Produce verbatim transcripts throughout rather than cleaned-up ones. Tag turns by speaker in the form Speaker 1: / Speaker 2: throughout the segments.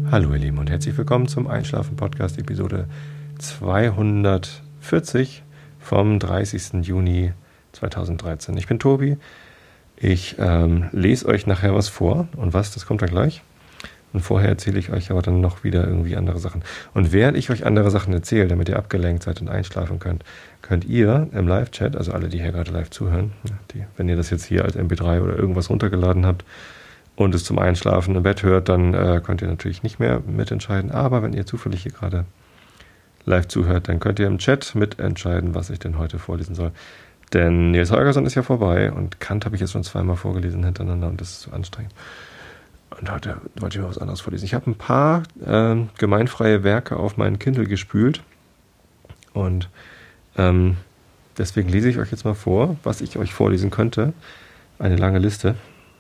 Speaker 1: Hallo ihr Lieben und herzlich willkommen zum Einschlafen-Podcast Episode zweihundertvierzig vom dreißigsten Juni zweitausenddreizehn. Ich bin Tobi, ich ähm, lese euch nachher was vor und was, das kommt dann gleich. Und vorher erzähle ich euch aber dann noch wieder irgendwie andere Sachen. Und während ich euch andere Sachen erzähle, damit ihr abgelenkt seid und einschlafen könnt, könnt ihr im Live-Chat, also alle, die hier gerade live zuhören, die, wenn ihr das jetzt hier als M P drei oder irgendwas runtergeladen habt, und es zum Einschlafen im Bett hört, dann äh, könnt ihr natürlich nicht mehr mitentscheiden. Aber wenn ihr zufällig hier gerade live zuhört, dann könnt ihr im Chat mitentscheiden, was ich denn heute vorlesen soll. Denn Nils Holgersson ist ja vorbei und Kant habe ich jetzt schon zweimal vorgelesen hintereinander und das ist zu anstrengend. Und heute wollte ich mal was anderes vorlesen. Ich habe ein paar äh, gemeinfreie Werke auf meinen Kindle gespült und ähm, deswegen lese ich euch jetzt mal vor, was ich euch vorlesen könnte. Eine lange Liste.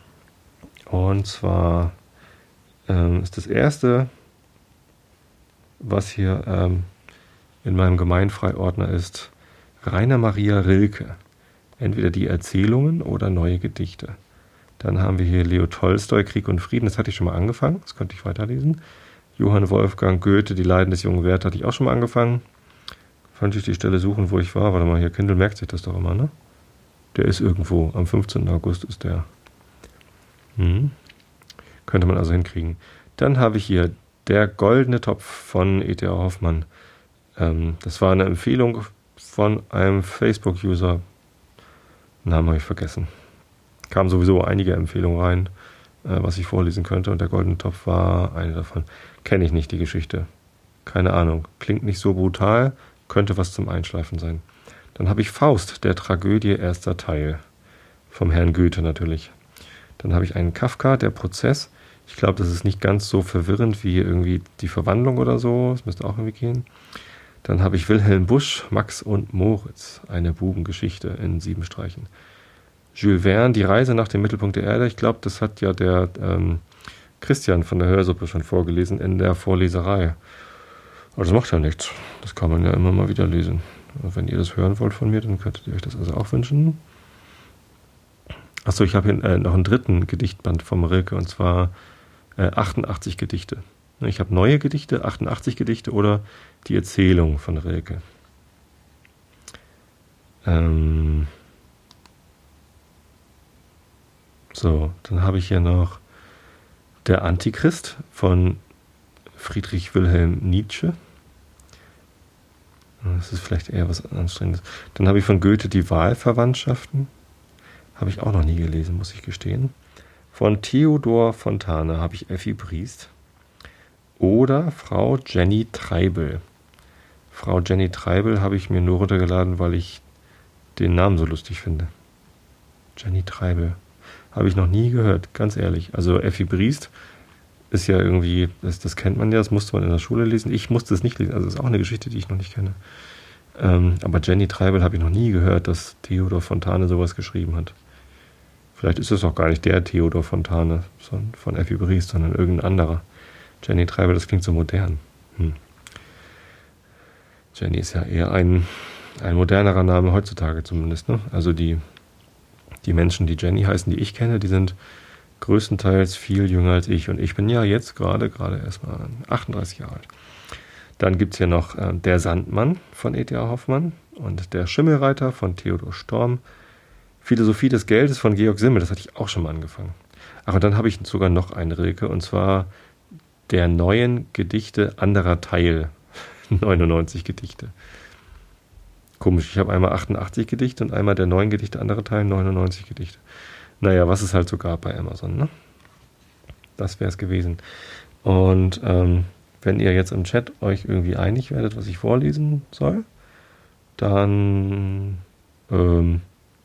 Speaker 1: Und zwar ähm, ist das erste, was hier ähm, in meinem Gemeinfreiordner ist, Rainer Maria Rilke. Entweder die Erzählungen oder neue Gedichte. Dann haben wir hier Leo Tolstoi, Krieg und Frieden, das hatte ich schon mal angefangen, das konnte ich weiterlesen. Johann Wolfgang Goethe, Die Leiden des jungen Werther, hatte ich auch schon mal angefangen. Fand ich die Stelle suchen, wo ich war. Warte mal, hier, Kindle merkt sich das doch immer, ne? Der ist irgendwo, am fünfzehnten August ist der. Hm. Könnte man also hinkriegen. Dann habe ich hier Der goldene Topf von E T A Hoffmann. Ähm, das war eine Empfehlung von einem Facebook-User. Namen habe ich vergessen. Kamen sowieso einige Empfehlungen rein, äh, was ich vorlesen könnte. Und Der goldene Topf war eine davon. Kenne ich nicht, die Geschichte. Keine Ahnung. Klingt nicht so brutal. Könnte was zum Einschlafen sein. Dann habe ich Faust, der Tragödie, erster Teil. Vom Herrn Goethe natürlich. Dann habe ich einen Kafka, der Prozess. Ich glaube, das ist nicht ganz so verwirrend wie irgendwie die Verwandlung oder so. Das müsste auch irgendwie gehen. Dann habe ich Wilhelm Busch, Max und Moritz. Eine Bubengeschichte in sieben Streichen. Jules Verne, Die Reise nach dem Mittelpunkt der Erde. Ich glaube, das hat ja der ähm, Christian von der Hörsuppe schon vorgelesen in der Vorleserei. Aber das macht ja nichts. Das kann man ja immer mal wieder lesen. Und wenn ihr das hören wollt von mir, dann könntet ihr euch das also auch wünschen. Achso, ich habe hier äh, noch einen dritten Gedichtband vom Rilke, und zwar äh, achtundachtzig Gedichte. Ich habe neue Gedichte, achtundachtzig Gedichte oder die Erzählung von Rilke. Ähm so, dann habe ich hier noch Der Antichrist von Friedrich Wilhelm Nietzsche. Das ist vielleicht eher was Anstrengendes. Dann habe ich von Goethe Die Wahlverwandtschaften. Habe ich auch noch nie gelesen, muss ich gestehen. Von Theodor Fontane habe ich Effi Briest. Oder Frau Jenny Treibel. Frau Jenny Treibel habe ich mir nur runtergeladen, weil ich den Namen so lustig finde. Jenny Treibel. Habe ich noch nie gehört, ganz ehrlich. Also Effi Briest ist ja irgendwie, das, das kennt man ja, das musste man in der Schule lesen. Ich musste es nicht lesen, also das ist auch eine Geschichte, die ich noch nicht kenne. Ähm, aber Jenny Treibel habe ich noch nie gehört, dass Theodor Fontane sowas geschrieben hat. Vielleicht ist es auch gar nicht der Theodor Fontane von Effi Briest, sondern irgendein anderer. Jenny Treibel, das klingt so modern. Hm. Jenny ist ja eher ein, ein modernerer Name heutzutage zumindest. Ne? Also die, die Menschen, die Jenny heißen, die ich kenne, die sind größtenteils viel jünger als ich. Und ich bin ja jetzt gerade, gerade erst mal achtunddreißig Jahre alt. Dann gibt es hier noch äh, Der Sandmann von E T A Hoffmann und Der Schimmelreiter von Theodor Storm. Philosophie des Geldes von Georg Simmel, das hatte ich auch schon mal angefangen. Ach, und dann habe ich sogar noch einen Rilke, und zwar Der neuen Gedichte anderer Teil. neunundneunzig Gedichte. Komisch, ich habe einmal achtundachtzig Gedichte und einmal Der neuen Gedichte anderer Teil, neunundneunzig Gedichte. Naja, was es halt so gab bei Amazon, ne? Das wäre es gewesen. Und ähm, wenn ihr jetzt im Chat euch irgendwie einig werdet, was ich vorlesen soll, dann ähm,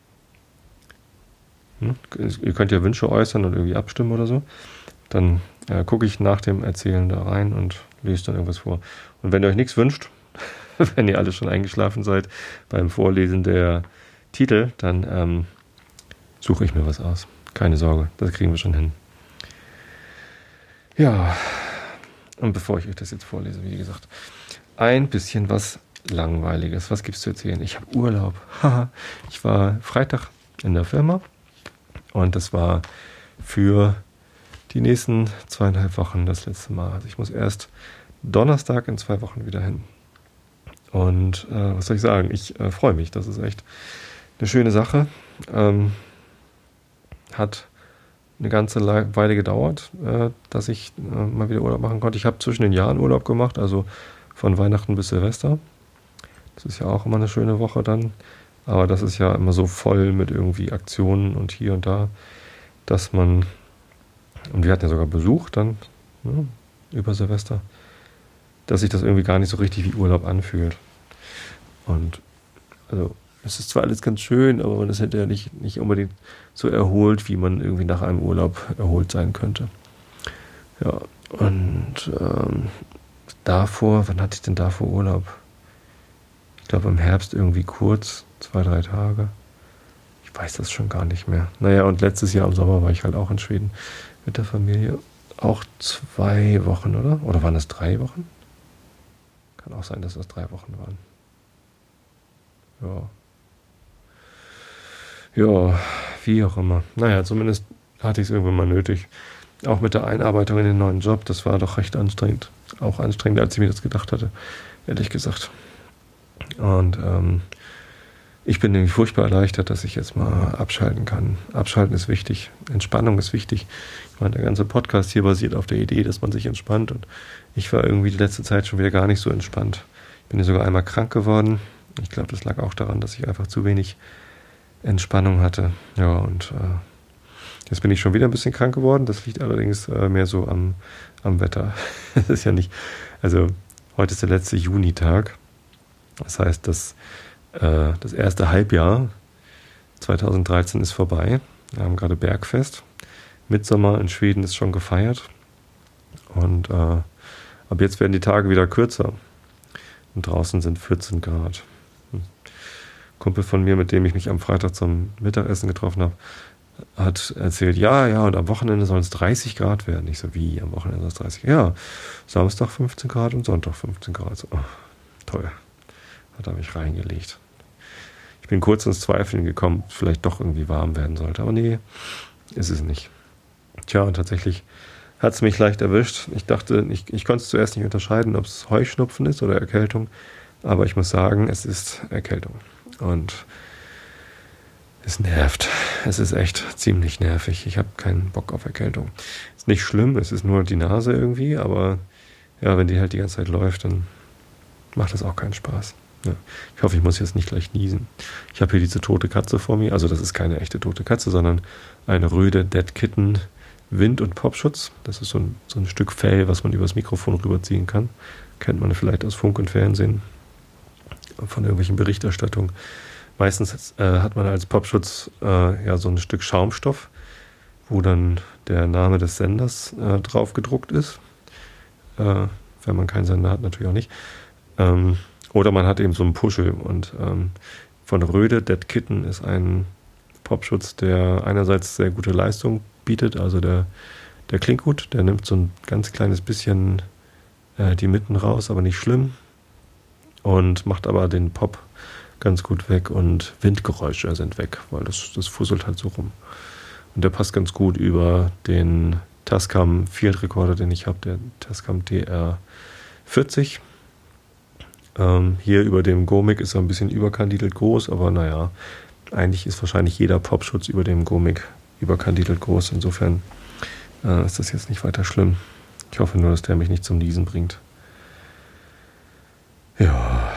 Speaker 1: ihr könnt ja Wünsche äußern und irgendwie abstimmen oder so. Dann äh, gucke ich nach dem Erzählen da rein und lese dann irgendwas vor. Und wenn ihr euch nichts wünscht, wenn ihr alle schon eingeschlafen seid beim Vorlesen der Titel, dann ähm, suche ich mir was aus. Keine Sorge, das kriegen wir schon hin. Ja, und bevor ich euch das jetzt vorlese, wie gesagt, ein bisschen was Langweiliges. Was gibt's zu erzählen? Ich habe Urlaub. Ich war Freitag in der Firma. Und das war für die nächsten zweieinhalb Wochen das letzte Mal. Also ich muss erst Donnerstag in zwei Wochen wieder hin. Und äh, was soll ich sagen? Ich äh, freue mich. Das ist echt eine schöne Sache. Ähm, hat eine ganze Weile gedauert, äh, dass ich äh, mal wieder Urlaub machen konnte. Ich habe zwischen den Jahren Urlaub gemacht, also von Weihnachten bis Silvester. Das ist ja auch immer eine schöne Woche dann. Aber das ist ja immer so voll mit irgendwie Aktionen und hier und da, dass man, und wir hatten ja sogar Besuch dann, ne, über Silvester, dass sich das irgendwie gar nicht so richtig wie Urlaub anfühlt. Und also es ist zwar alles ganz schön, aber man ist hinterher nicht, nicht unbedingt so erholt, wie man irgendwie nach einem Urlaub erholt sein könnte. Ja, und ähm, davor, wann hatte ich denn davor Urlaub? Ich glaube im Herbst irgendwie kurz, zwei, drei Tage. Ich weiß das schon gar nicht mehr. Naja, und letztes Jahr im Sommer war ich halt auch in Schweden mit der Familie. Auch zwei Wochen, oder? Oder waren das drei Wochen? Kann auch sein, dass das drei Wochen waren. Ja. Ja, wie auch immer. Naja, zumindest hatte ich es irgendwann mal nötig. Auch mit der Einarbeitung in den neuen Job, das war doch recht anstrengend. Auch anstrengender, als ich mir das gedacht hatte, ehrlich gesagt. Und ähm, ich bin nämlich furchtbar erleichtert, dass ich jetzt mal abschalten kann. Abschalten ist wichtig, Entspannung ist wichtig. Ich meine, der ganze Podcast hier basiert auf der Idee, dass man sich entspannt. Und ich war irgendwie die letzte Zeit schon wieder gar nicht so entspannt. Ich bin ja sogar einmal krank geworden. Ich glaube, das lag auch daran, dass ich einfach zu wenig Entspannung hatte. Ja, und äh, jetzt bin ich schon wieder ein bisschen krank geworden. Das liegt allerdings äh, mehr so am, am Wetter. Das ist ja nicht, also heute ist der letzte Junitag. Das heißt, das, äh, das erste Halbjahr zweitausenddreizehn ist vorbei. Wir haben gerade Bergfest. Mitsommer in Schweden ist schon gefeiert. Und äh, ab jetzt werden die Tage wieder kürzer. Und draußen sind vierzehn Grad. Kumpel von mir, mit dem ich mich am Freitag zum Mittagessen getroffen habe, hat erzählt, ja, ja, und am Wochenende sollen es dreißig Grad werden. Ich so, wie, am Wochenende soll es dreißig? Ja, Samstag fünfzehn Grad und Sonntag fünfzehn Grad. So, oh, toll. Hat er mich reingelegt. Ich bin kurz ins Zweifeln gekommen, vielleicht doch irgendwie warm werden sollte. Aber nee, ist es nicht. Tja, und tatsächlich hat es mich leicht erwischt. Ich dachte, ich, ich konnte es zuerst nicht unterscheiden, ob es Heuschnupfen ist oder Erkältung. Aber ich muss sagen, es ist Erkältung. Und es nervt. Es ist echt ziemlich nervig. Ich habe keinen Bock auf Erkältung. Ist nicht schlimm, es ist nur die Nase irgendwie, aber ja, wenn die halt die ganze Zeit läuft, dann macht das auch keinen Spaß. Ja. Ich hoffe, ich muss jetzt nicht gleich niesen. Ich habe hier diese tote Katze vor mir. Also das ist keine echte tote Katze, sondern eine Röde Dead Kitten Wind- und Popschutz. Das ist so ein, so ein Stück Fell, was man übers Mikrofon rüberziehen kann. Kennt man vielleicht aus Funk und Fernsehen. Von irgendwelchen Berichterstattungen. Meistens äh, hat man als Popschutz äh, ja so ein Stück Schaumstoff, wo dann der Name des Senders äh, drauf gedruckt ist. Äh, wenn man keinen Sender hat, natürlich auch nicht. Ähm, oder man hat eben so einen Puschel. Und ähm, von Röde Dead Kitten ist ein Popschutz, der einerseits sehr gute Leistung bietet. Also der, der klingt gut, der nimmt so ein ganz kleines bisschen äh, die Mitten raus, aber nicht schlimm. Und macht aber den Pop ganz gut weg und Windgeräusche sind weg, weil das, das fusselt halt so rum. Und der passt ganz gut über den Tascam Field Recorder, den ich habe, der Tascam D R vierzig. Ähm, hier über dem Gomic ist er ein bisschen überkandidelt groß, aber naja, eigentlich ist wahrscheinlich jeder Popschutz über dem Gomic überkandidelt groß. Insofern äh, ist das jetzt nicht weiter schlimm. Ich hoffe nur, dass der mich nicht zum Niesen bringt. Ja.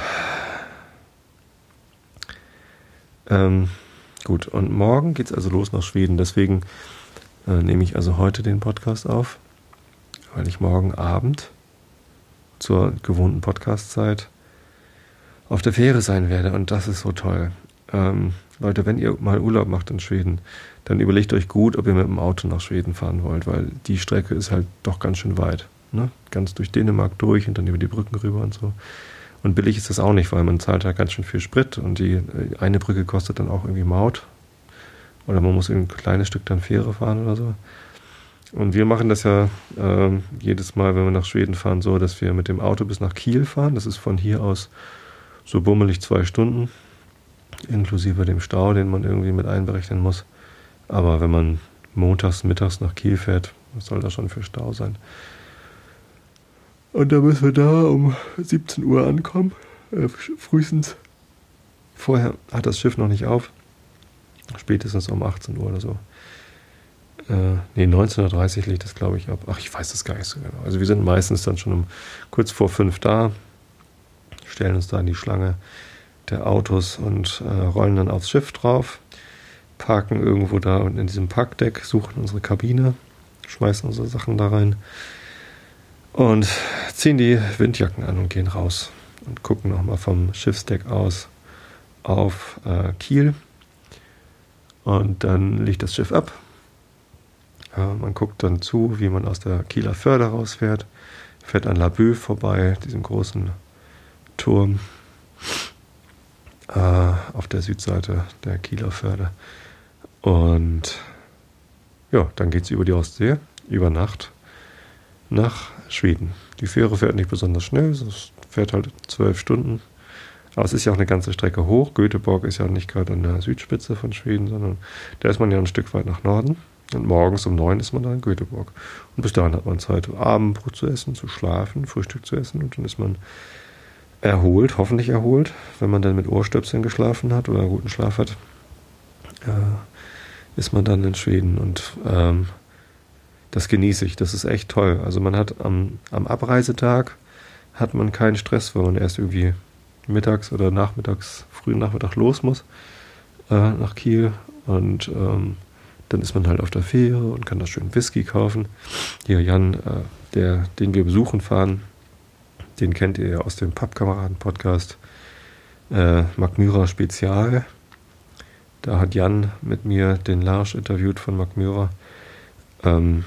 Speaker 1: Ähm, gut, und morgen geht's also los nach Schweden. Deswegen äh, nehme ich also heute den Podcast auf, weil ich morgen Abend zur gewohnten Podcastzeit auf der Fähre sein werde. Und das ist so toll. Ähm, Leute, wenn ihr mal Urlaub macht in Schweden, dann überlegt euch gut, ob ihr mit dem Auto nach Schweden fahren wollt, weil die Strecke ist halt doch ganz schön weit. Ne? Ganz durch Dänemark durch und dann über die Brücken rüber und so. Und billig ist das auch nicht, weil man zahlt halt ganz schön viel Sprit und die eine Brücke kostet dann auch irgendwie Maut. Oder man muss ein kleines Stück dann Fähre fahren oder so. Und wir machen das ja äh, jedes Mal, wenn wir nach Schweden fahren, so, dass wir mit dem Auto bis nach Kiel fahren. Das ist von hier aus so bummelig zwei Stunden, inklusive dem Stau, den man irgendwie mit einberechnen muss. Aber wenn man montags, mittags nach Kiel fährt, Was soll da schon für Stau sein? Und da müssen wir da um siebzehn Uhr ankommen, äh, frühestens. Vorher hat das Schiff noch nicht auf, spätestens um achtzehn Uhr oder so. Äh, nee, neunzehn Uhr dreißig legt das, glaube ich, ab. Ach, ich weiß das gar nicht so genau. Also wir sind meistens dann schon um kurz vor fünf da, stellen uns da in die Schlange der Autos und äh, rollen dann aufs Schiff drauf, parken irgendwo da unten in diesem Parkdeck, suchen unsere Kabine, schmeißen unsere Sachen da rein und ziehen die Windjacken an und gehen raus und gucken nochmal vom Schiffsdeck aus auf äh, Kiel. Und dann legt das Schiff ab. Äh, man guckt dann zu, wie man aus der Kieler Förde rausfährt, fährt an Laboe vorbei, diesem großen Turm äh, auf der Südseite der Kieler Förde. Und ja, dann geht es über die Ostsee, über Nacht nach Schweden. Die Fähre fährt nicht besonders schnell, es fährt halt zwölf Stunden. Aber es ist ja auch eine ganze Strecke hoch. Göteborg ist ja nicht gerade an der Südspitze von Schweden, sondern da ist man ja ein Stück weit nach Norden. Und morgens um neun ist man da in Göteborg. Und bis dahin hat man Zeit, Abendbrot zu essen, zu schlafen, Frühstück zu essen. Und dann ist man erholt, hoffentlich erholt, wenn man dann mit Ohrstöpseln geschlafen hat oder einen guten Schlaf hat, äh, ist man dann in Schweden. Und ähm, das genieße ich, das ist echt toll. Also man hat am, am Abreisetag hat man keinen Stress, weil man erst irgendwie mittags oder nachmittags, frühen Nachmittag los muss äh, nach Kiel. Und ähm, dann ist man halt auf der Fähre und kann da schön Whisky kaufen. Hier Jan, äh, der, den wir besuchen fahren, den kennt ihr ja aus dem Pappkameraden-Podcast äh, Mac Myra Spezial. Da hat Jan mit mir den Lars interviewt von Mac Myra. Ähm,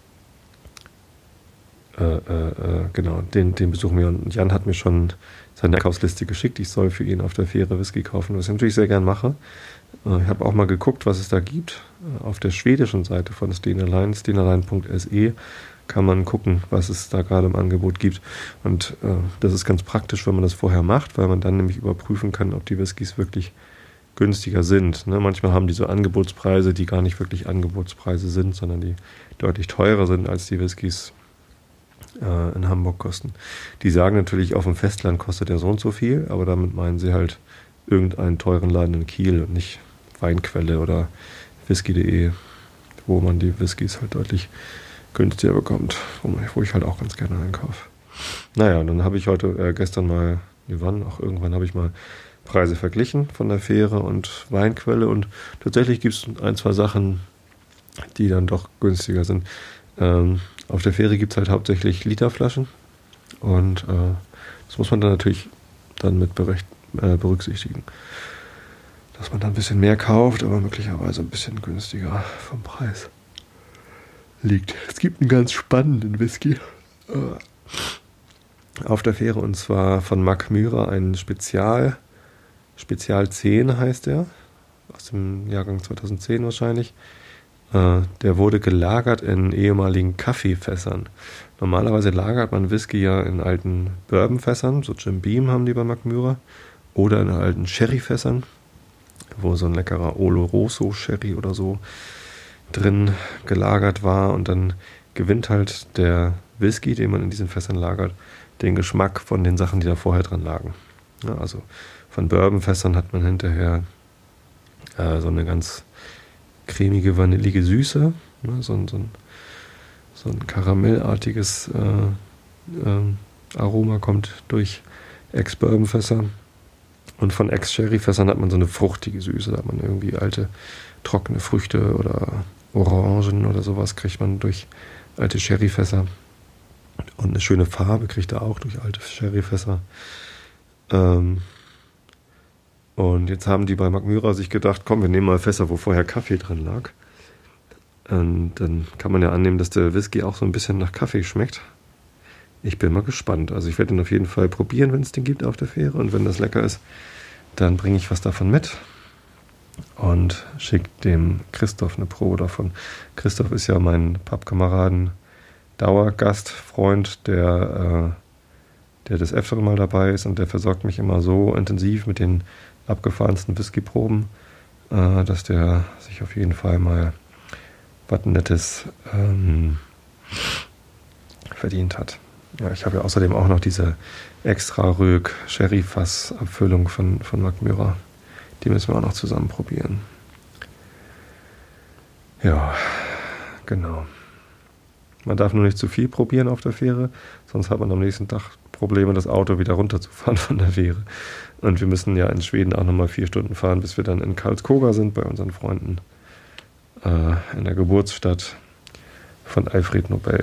Speaker 1: äh, äh, äh, genau, den, den besuchen wir. Und Jan hat mir schon seine Einkaufsliste geschickt. Ich soll für ihn auf der Fähre Whisky kaufen, was ich natürlich sehr gern mache. Ich habe auch mal geguckt, was es da gibt. Auf der schwedischen Seite von Stena Line, stena line punkt se, kann man gucken, was es da gerade im Angebot gibt. Und äh, das ist ganz praktisch, wenn man das vorher macht, weil man dann nämlich überprüfen kann, ob die Whiskys wirklich günstiger sind. Ne? Manchmal haben die so Angebotspreise, die gar nicht wirklich Angebotspreise sind, sondern die deutlich teurer sind, als die Whiskys äh, in Hamburg kosten. Die sagen natürlich, auf dem Festland kostet der so und so viel, aber damit meinen sie halt irgendeinen teuren Laden in Kiel und nicht Weinquelle oder whisky punkt de, wo man die Whiskys halt deutlich günstiger bekommt, wo ich halt auch ganz gerne einkaufe. Naja, dann habe ich heute, äh, gestern mal, nee, wann, auch irgendwann habe ich mal Preise verglichen von der Fähre und Weinquelle und tatsächlich gibt es ein, zwei Sachen, die dann doch günstiger sind. Ähm, auf der Fähre gibt es halt hauptsächlich Literflaschen und äh, das muss man dann natürlich dann mit berecht, äh, berücksichtigen. Dass man dann ein bisschen mehr kauft, aber möglicherweise ein bisschen günstiger vom Preis liegt. Es gibt einen ganz spannenden Whisky äh, auf der Fähre und zwar von Mac Myra, ein Spezial, Spezial zehn heißt der, aus dem Jahrgang zweitausendzehn wahrscheinlich. Äh, der wurde gelagert in ehemaligen Kaffeefässern. Normalerweise lagert man Whisky ja in alten Bourbonfässern, so Jim Beam haben die bei Mac Myra, oder in alten Sherryfässern, wo so ein leckerer Oloroso Sherry oder so drin gelagert war und dann gewinnt halt der Whisky, den man in diesen Fässern lagert, den Geschmack von den Sachen, die da vorher dran lagen. Ja, also von Bourbonfässern hat man hinterher äh, so eine ganz cremige, vanillige Süße, ne, so, ein, so, ein, so ein karamellartiges äh, äh, Aroma kommt durch Ex-Bourbonfässer. Und von Ex-Sherry-Fässern hat man so eine fruchtige Süße, da hat man irgendwie alte, trockene Früchte oder Orangen oder sowas kriegt man durch alte Sherryfässer. Und eine schöne Farbe kriegt er auch durch alte Sherryfässer. Ähm und jetzt haben die bei Mac Myra sich gedacht, komm, wir nehmen mal Fässer, wo vorher Kaffee drin lag. Und dann kann man ja annehmen, dass der Whisky auch so ein bisschen nach Kaffee schmeckt. Ich bin mal gespannt. Also ich werde ihn auf jeden Fall probieren, wenn es den gibt auf der Fähre. Und wenn das lecker ist, dann bringe ich was davon mit und schicke dem Christoph eine Probe davon. Christoph ist ja mein Pappkameraden, Dauergast, Freund, der, äh, der des Öfteren mal dabei ist und der versorgt mich immer so intensiv mit den abgefahrensten Whiskyproben, äh, dass der sich auf jeden Fall mal was Nettes ähm, verdient hat. Ja, ich habe ja außerdem auch noch diese extra Rög Sherry-Fass-Abfüllung von, von Mackmyra. Die müssen wir auch noch zusammen probieren. Ja, genau. Man darf nur nicht zu viel probieren auf der Fähre, sonst hat man am nächsten Tag Probleme, das Auto wieder runterzufahren von der Fähre. Und wir müssen ja in Schweden auch nochmal vier Stunden fahren, bis wir dann in Karlskoga sind bei unseren Freunden äh, in der Geburtsstadt von Alfred Nobel.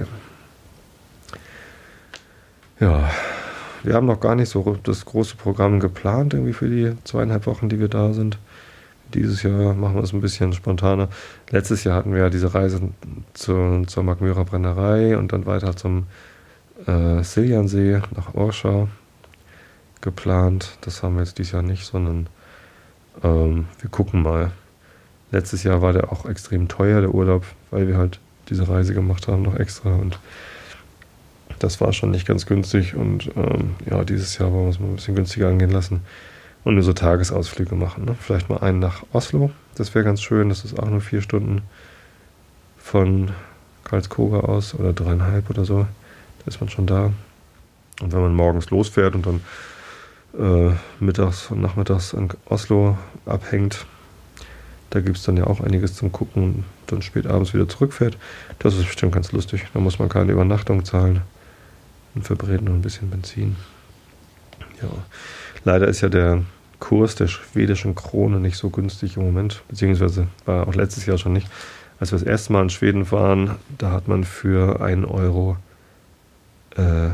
Speaker 1: Ja, wir haben noch gar nicht so das große Programm geplant, irgendwie für die zweieinhalb Wochen, die wir da sind. Dieses Jahr machen wir es ein bisschen spontaner. Letztes Jahr hatten wir ja diese Reise zu, zur Mackmyra Brennerei und dann weiter zum äh, Siljansee nach Orcha geplant. Das haben wir jetzt dieses Jahr nicht, sondern ähm, wir gucken mal. Letztes Jahr war der auch extrem teuer, der Urlaub, weil wir halt diese Reise gemacht haben, noch extra. Und das war schon nicht ganz günstig. Und ähm, ja, dieses Jahr wollen wir es mal ein bisschen günstiger angehen lassen. Und nur so Tagesausflüge machen. Ne? Vielleicht mal einen nach Oslo. Das wäre ganz schön. Das ist auch nur vier Stunden von Karlskoga aus oder dreieinhalb oder so. Da ist man schon da. Und wenn man morgens losfährt und dann äh, mittags und nachmittags in Oslo abhängt, da gibt es dann ja auch einiges zum Gucken und dann spät abends wieder zurückfährt. Das ist bestimmt ganz lustig. Da muss man keine Übernachtung zahlen und verbrät nur ein bisschen Benzin. Ja, leider ist ja der Kurs der schwedischen Krone nicht so günstig im Moment, beziehungsweise war auch letztes Jahr schon nicht. Als wir das erste Mal in Schweden waren, da hat man für einen Euro, äh,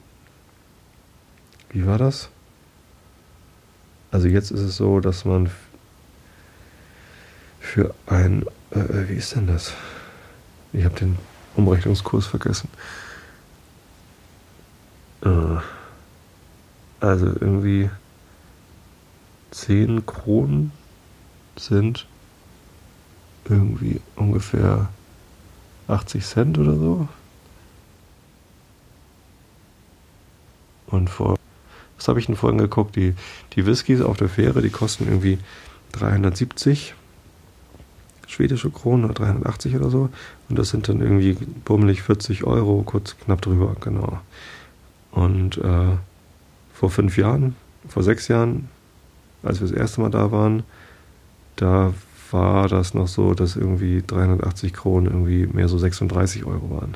Speaker 1: wie war das? Also jetzt ist es so, dass man für ein, äh, wie ist denn das? Ich habe den Umrechnungskurs vergessen. Äh, also irgendwie zehn Kronen sind irgendwie ungefähr achtzig Cent oder so. Und vor, was habe ich denn vorhin geguckt? Die, die Whiskys auf der Fähre, die kosten irgendwie dreihundertsiebzig schwedische Kronen oder dreihundertachtzig oder so. Und das sind dann irgendwie bummelig vierzig Euro, kurz knapp drüber, genau. Und äh, vor fünf Jahren, vor sechs Jahren, als wir das erste Mal da waren, da war das noch so, dass irgendwie dreihundertachtzig Kronen irgendwie mehr so sechsunddreißig Euro waren.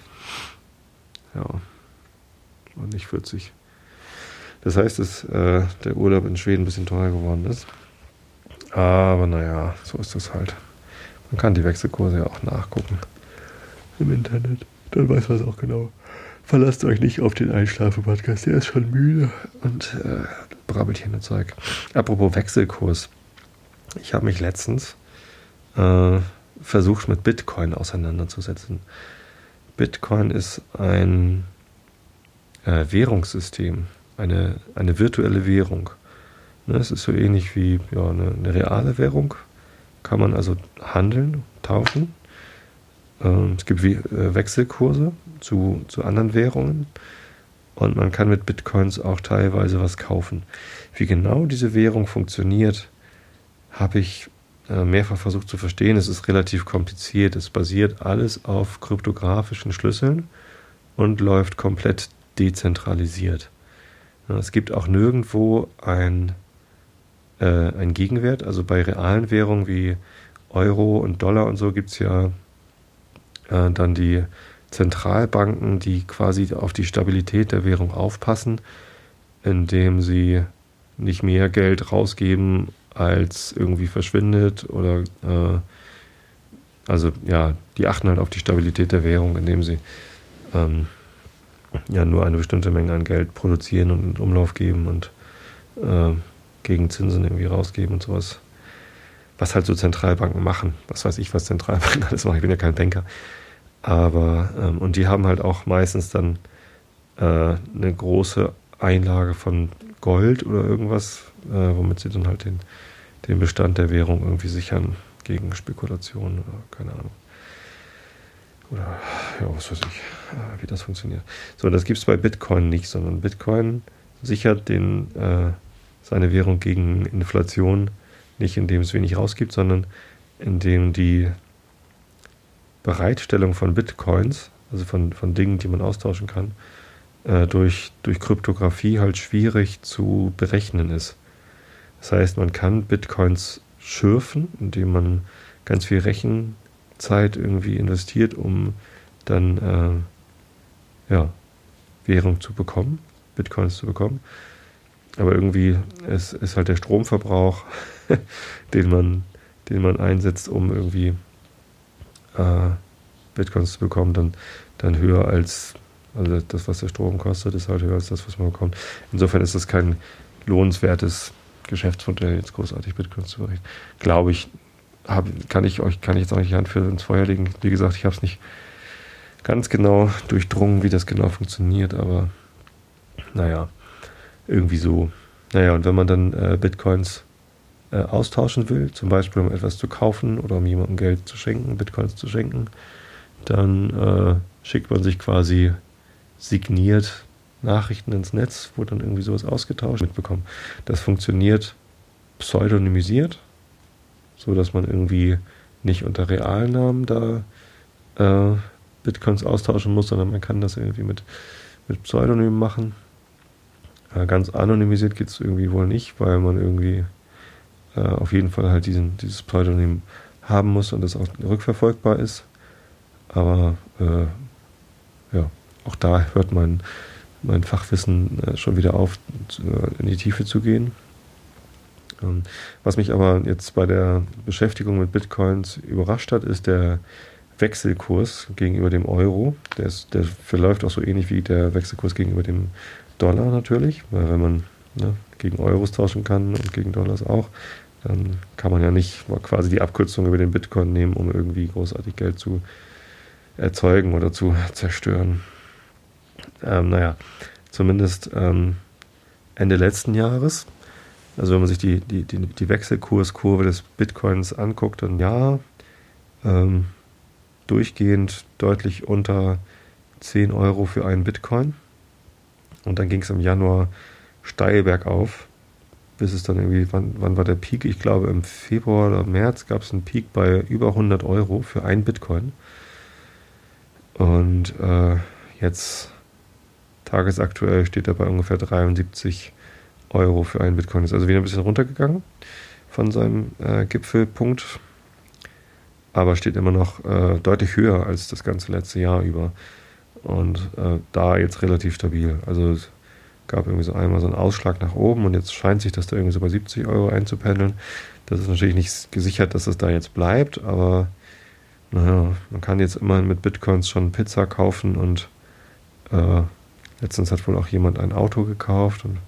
Speaker 1: Ja, und nicht vierzig. Das heißt, dass äh, der Urlaub in Schweden ein bisschen teurer geworden ist. Aber naja, so ist das halt. Man kann die Wechselkurse ja auch nachgucken im Internet. Dann weiß man es auch genau. Verlasst euch nicht auf den Einschlafen-Podcast, der ist schon müde und äh, brabbelt hier nur Zeug. Apropos Wechselkurs. Ich habe mich letztens äh, versucht, mit Bitcoin auseinanderzusetzen. Bitcoin ist ein äh, Währungssystem, eine, eine virtuelle Währung. Ne, es ist so ähnlich wie ja, eine, eine reale Währung. Kann man also handeln, tauschen. Ähm, es gibt wie, äh, Wechselkurse zu, zu anderen Währungen. Und man kann mit Bitcoins auch teilweise was kaufen. Wie genau diese Währung funktioniert, habe ich äh, mehrfach versucht zu verstehen. Es ist relativ kompliziert. Es basiert alles auf kryptografischen Schlüsseln und läuft komplett dezentralisiert. Ja, es gibt auch nirgendwo ein, äh, ein Gegenwert. Also bei realen Währungen wie Euro und Dollar und so gibt es ja äh, dann die Zentralbanken, die quasi auf die Stabilität der Währung aufpassen, indem sie nicht mehr Geld rausgeben, als irgendwie verschwindet oder äh, also ja, die achten halt auf die Stabilität der Währung, indem sie ähm, ja nur eine bestimmte Menge an Geld produzieren und in Umlauf geben und äh, gegen Zinsen irgendwie rausgeben und sowas. Was halt so Zentralbanken machen. Was weiß ich, was Zentralbanken alles machen. Ich bin ja kein Banker. Aber, ähm, und die haben halt auch meistens dann äh, eine große Einlage von Gold oder irgendwas, äh, womit sie dann halt den, den Bestand der Währung irgendwie sichern gegen Spekulationen oder keine Ahnung. Oder, ja, was weiß ich, äh, wie das funktioniert. So, das gibt es bei Bitcoin nicht, sondern Bitcoin sichert den, äh, seine Währung gegen Inflation nicht, indem es wenig rausgibt, sondern indem die Bereitstellung von Bitcoins also von, von Dingen, die man austauschen kann, äh, durch, durch Kryptographie halt schwierig zu berechnen ist. Das heißt, man kann Bitcoins schürfen, indem man ganz viel Rechenzeit irgendwie investiert, um dann äh, ja, Währung zu bekommen, Bitcoins zu bekommen. Aber irgendwie ist, ist halt der Stromverbrauch, den man, den man einsetzt, um irgendwie äh, Bitcoins zu bekommen, dann, dann höher als, also das, was der Strom kostet, ist halt höher als das, was man bekommt. Insofern ist das kein lohnenswertes Geschäftsmodell, jetzt großartig Bitcoins zu berechnen. Glaube ich, hab, kann ich euch, kann ich jetzt auch nicht Hand für ins Feuer legen. Wie gesagt, ich habe es nicht ganz genau durchdrungen, wie das genau funktioniert, aber naja, irgendwie so. Naja, und wenn man dann äh, Bitcoins äh, austauschen will, zum Beispiel um etwas zu kaufen oder um jemandem Geld zu schenken, Bitcoins zu schenken, dann äh, schickt man sich quasi signiert Nachrichten ins Netz, wo dann irgendwie sowas ausgetauscht mitbekommen. Das funktioniert pseudonymisiert, so dass man irgendwie nicht unter Realnamen da äh, Bitcoins austauschen muss, sondern man kann das irgendwie mit, mit Pseudonymen machen. Äh, ganz anonymisiert geht es irgendwie wohl nicht, weil man irgendwie äh, auf jeden Fall halt diesen, dieses Pseudonym haben muss und das auch rückverfolgbar ist. Aber äh, ja, auch da hört mein, mein Fachwissen äh, schon wieder auf, äh, in die Tiefe zu gehen. Ähm, was mich aber jetzt bei der Beschäftigung mit Bitcoins überrascht hat, ist der Wechselkurs gegenüber dem Euro. Der, ist, der verläuft auch so ähnlich wie der Wechselkurs gegenüber dem Dollar natürlich, weil wenn man ne, gegen Euros tauschen kann und gegen Dollars auch, dann kann man ja nicht quasi die Abkürzung über den Bitcoin nehmen, um irgendwie großartig Geld zu erzeugen oder zu zerstören. Ähm, naja, zumindest ähm, Ende letzten Jahres, also wenn man sich die, die, die, die Wechselkurskurve des Bitcoins anguckt, dann ja, ähm, durchgehend deutlich unter zehn Euro für einen Bitcoin. Und dann ging es im Januar steil bergauf, bis es dann irgendwie, wann, wann war der Peak? Ich glaube im Februar oder März gab es einen Peak bei über hundert Euro für einen Bitcoin. Und äh, jetzt tagesaktuell steht er bei ungefähr dreiundsiebzig Euro für einen Bitcoin. Ist also wieder ein bisschen runtergegangen von seinem äh, Gipfelpunkt, aber steht immer noch äh, deutlich höher als das ganze letzte Jahr über. Und äh, da jetzt relativ stabil. Also es gab irgendwie so einmal so einen Ausschlag nach oben und jetzt scheint sich das da irgendwie so bei siebzig Euro einzupendeln. Das ist natürlich nicht gesichert, dass es da jetzt bleibt, aber naja, man kann jetzt immerhin mit Bitcoins schon Pizza kaufen und äh, letztens hat wohl auch jemand ein Auto gekauft und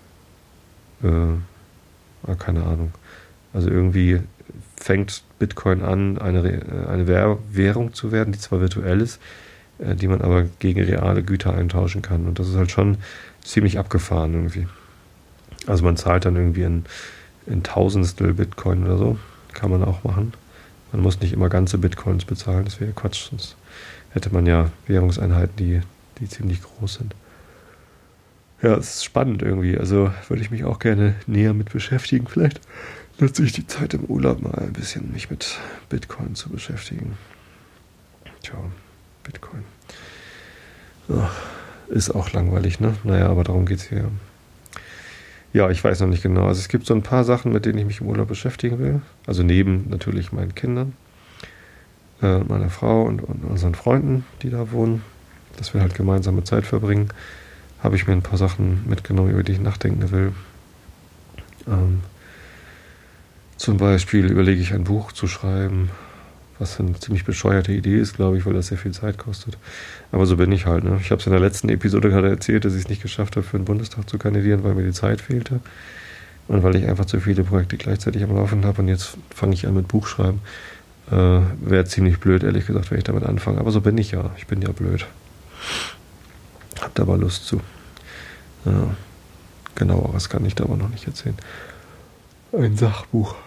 Speaker 1: äh, keine Ahnung. Also irgendwie fängt Bitcoin an, eine, eine Währung zu werden, die zwar virtuell ist, äh, die man aber gegen reale Güter eintauschen kann. Und das ist halt schon ziemlich abgefahren irgendwie. Also man zahlt dann irgendwie in, in Tausendstel Bitcoin oder so. Kann man auch machen. Man muss nicht immer ganze Bitcoins bezahlen, das wäre Quatsch, sonst hätte man ja Währungseinheiten, die, die ziemlich groß sind. Ja, es ist spannend irgendwie, also würde ich mich auch gerne näher mit beschäftigen. Vielleicht nutze ich die Zeit im Urlaub mal ein bisschen, mich mit Bitcoin zu beschäftigen. Tja, Bitcoin. Oh, ist auch langweilig, ne? Naja, aber darum geht es hier. Ja, ich weiß noch nicht genau. Also es gibt so ein paar Sachen, mit denen ich mich im Urlaub beschäftigen will. Also neben natürlich meinen Kindern, äh, meiner Frau und, und unseren Freunden, die da wohnen, dass wir halt gemeinsame Zeit verbringen, habe ich mir ein paar Sachen mitgenommen, über die ich nachdenken will. Ähm, zum Beispiel überlege ich, ein Buch zu schreiben, was eine ziemlich bescheuerte Idee ist, glaube ich, weil das sehr viel Zeit kostet. Aber so bin ich halt. Ne? Ich habe es in der letzten Episode gerade erzählt, dass ich es nicht geschafft habe, für den Bundestag zu kandidieren, weil mir die Zeit fehlte. Und weil ich einfach zu viele Projekte gleichzeitig am Laufen habe. Und jetzt fange ich an mit Buchschreiben. Äh, Wäre ziemlich blöd, ehrlich gesagt, wenn ich damit anfange. Aber so bin ich ja. Ich bin ja blöd. Habt aber Lust zu. Ja, genaueres kann ich da aber noch nicht erzählen. Ein Sachbuch.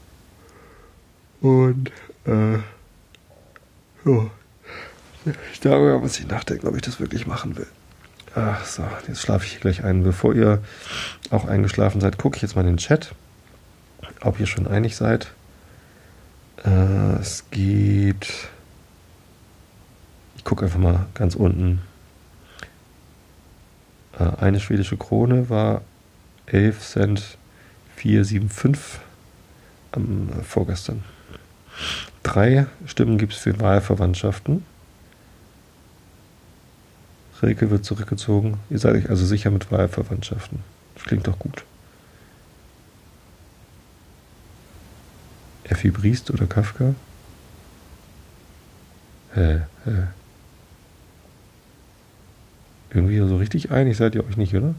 Speaker 1: Und äh, ja, darüber muss ich nachdenken, ob ich das wirklich machen will. Ach so, jetzt schlafe ich hier gleich ein. Bevor ihr auch eingeschlafen seid, gucke ich jetzt mal in den Chat, ob ihr schon einig seid. Äh, es gibt, ich gucke einfach mal ganz unten. Äh, eine schwedische Krone war elf Cent vierhundertfünfundsiebzig am äh, vorgestern. Drei Stimmen gibt es für Wahlverwandtschaften. Rilke wird zurückgezogen. Ihr seid euch also sicher mit Wahlverwandtschaften. Das klingt doch gut. Effi Briest oder Kafka? Hä, hä. Irgendwie so richtig einig seid ihr euch nicht, oder?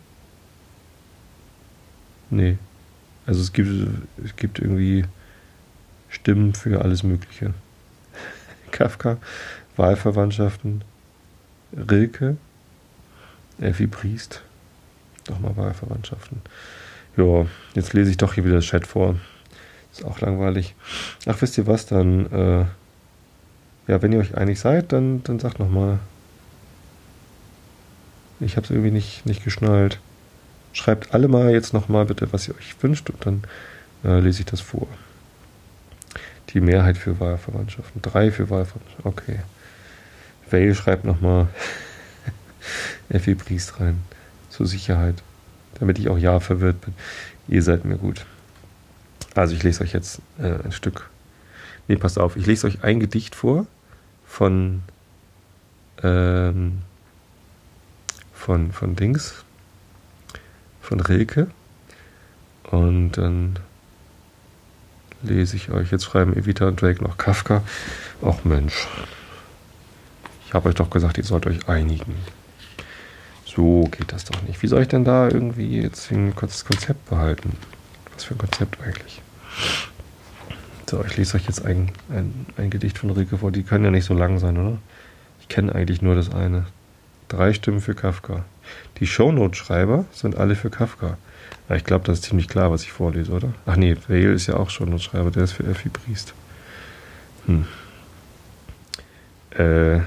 Speaker 1: Nee. Also es gibt, es gibt irgendwie Stimmen für alles Mögliche. Kafka, Wahlverwandtschaften, Rilke, Effi Briest. Doch mal Wahlverwandtschaften. Ja, jetzt lese ich doch hier wieder das Chat vor. Ist auch langweilig. Ach, wisst ihr was, dann, äh, ja, wenn ihr euch einig seid, dann, dann sagt nochmal. Ich habe es irgendwie nicht, nicht geschnallt. Schreibt alle mal jetzt nochmal bitte, was ihr euch wünscht und dann äh, lese ich das vor. Die Mehrheit für Wahlverwandtschaften. Drei für Wahlverwandtschaften. Okay. Vale schreibt nochmal Effi Briest rein. Zur Sicherheit. Damit ich auch ja verwirrt bin. Ihr seid mir gut. Also ich lese euch jetzt äh, ein Stück. Nee, passt auf. Ich lese euch ein Gedicht vor von ähm, von, von Dings. Von Rilke. Und dann lese ich euch. Jetzt schreiben Evita und Drake noch Kafka. Ach Mensch. Ich habe euch doch gesagt, ihr sollt euch einigen. So geht das doch nicht. Wie soll ich denn da irgendwie jetzt ein kurzes Konzept behalten? Was für ein Konzept eigentlich? So, ich lese euch jetzt ein, ein, ein Gedicht von Rilke vor. Die können ja nicht so lang sein, oder? Ich kenne eigentlich nur das eine. Drei Stimmen für Kafka. Die Shownote-Schreiber sind alle für Kafka. Ja, ich glaube, das ist ziemlich klar, was ich vorlese, oder? Ach nee, Vale ist ja auch Shownote-Schreiber. Der ist für Effi Briest. Hm. Äh.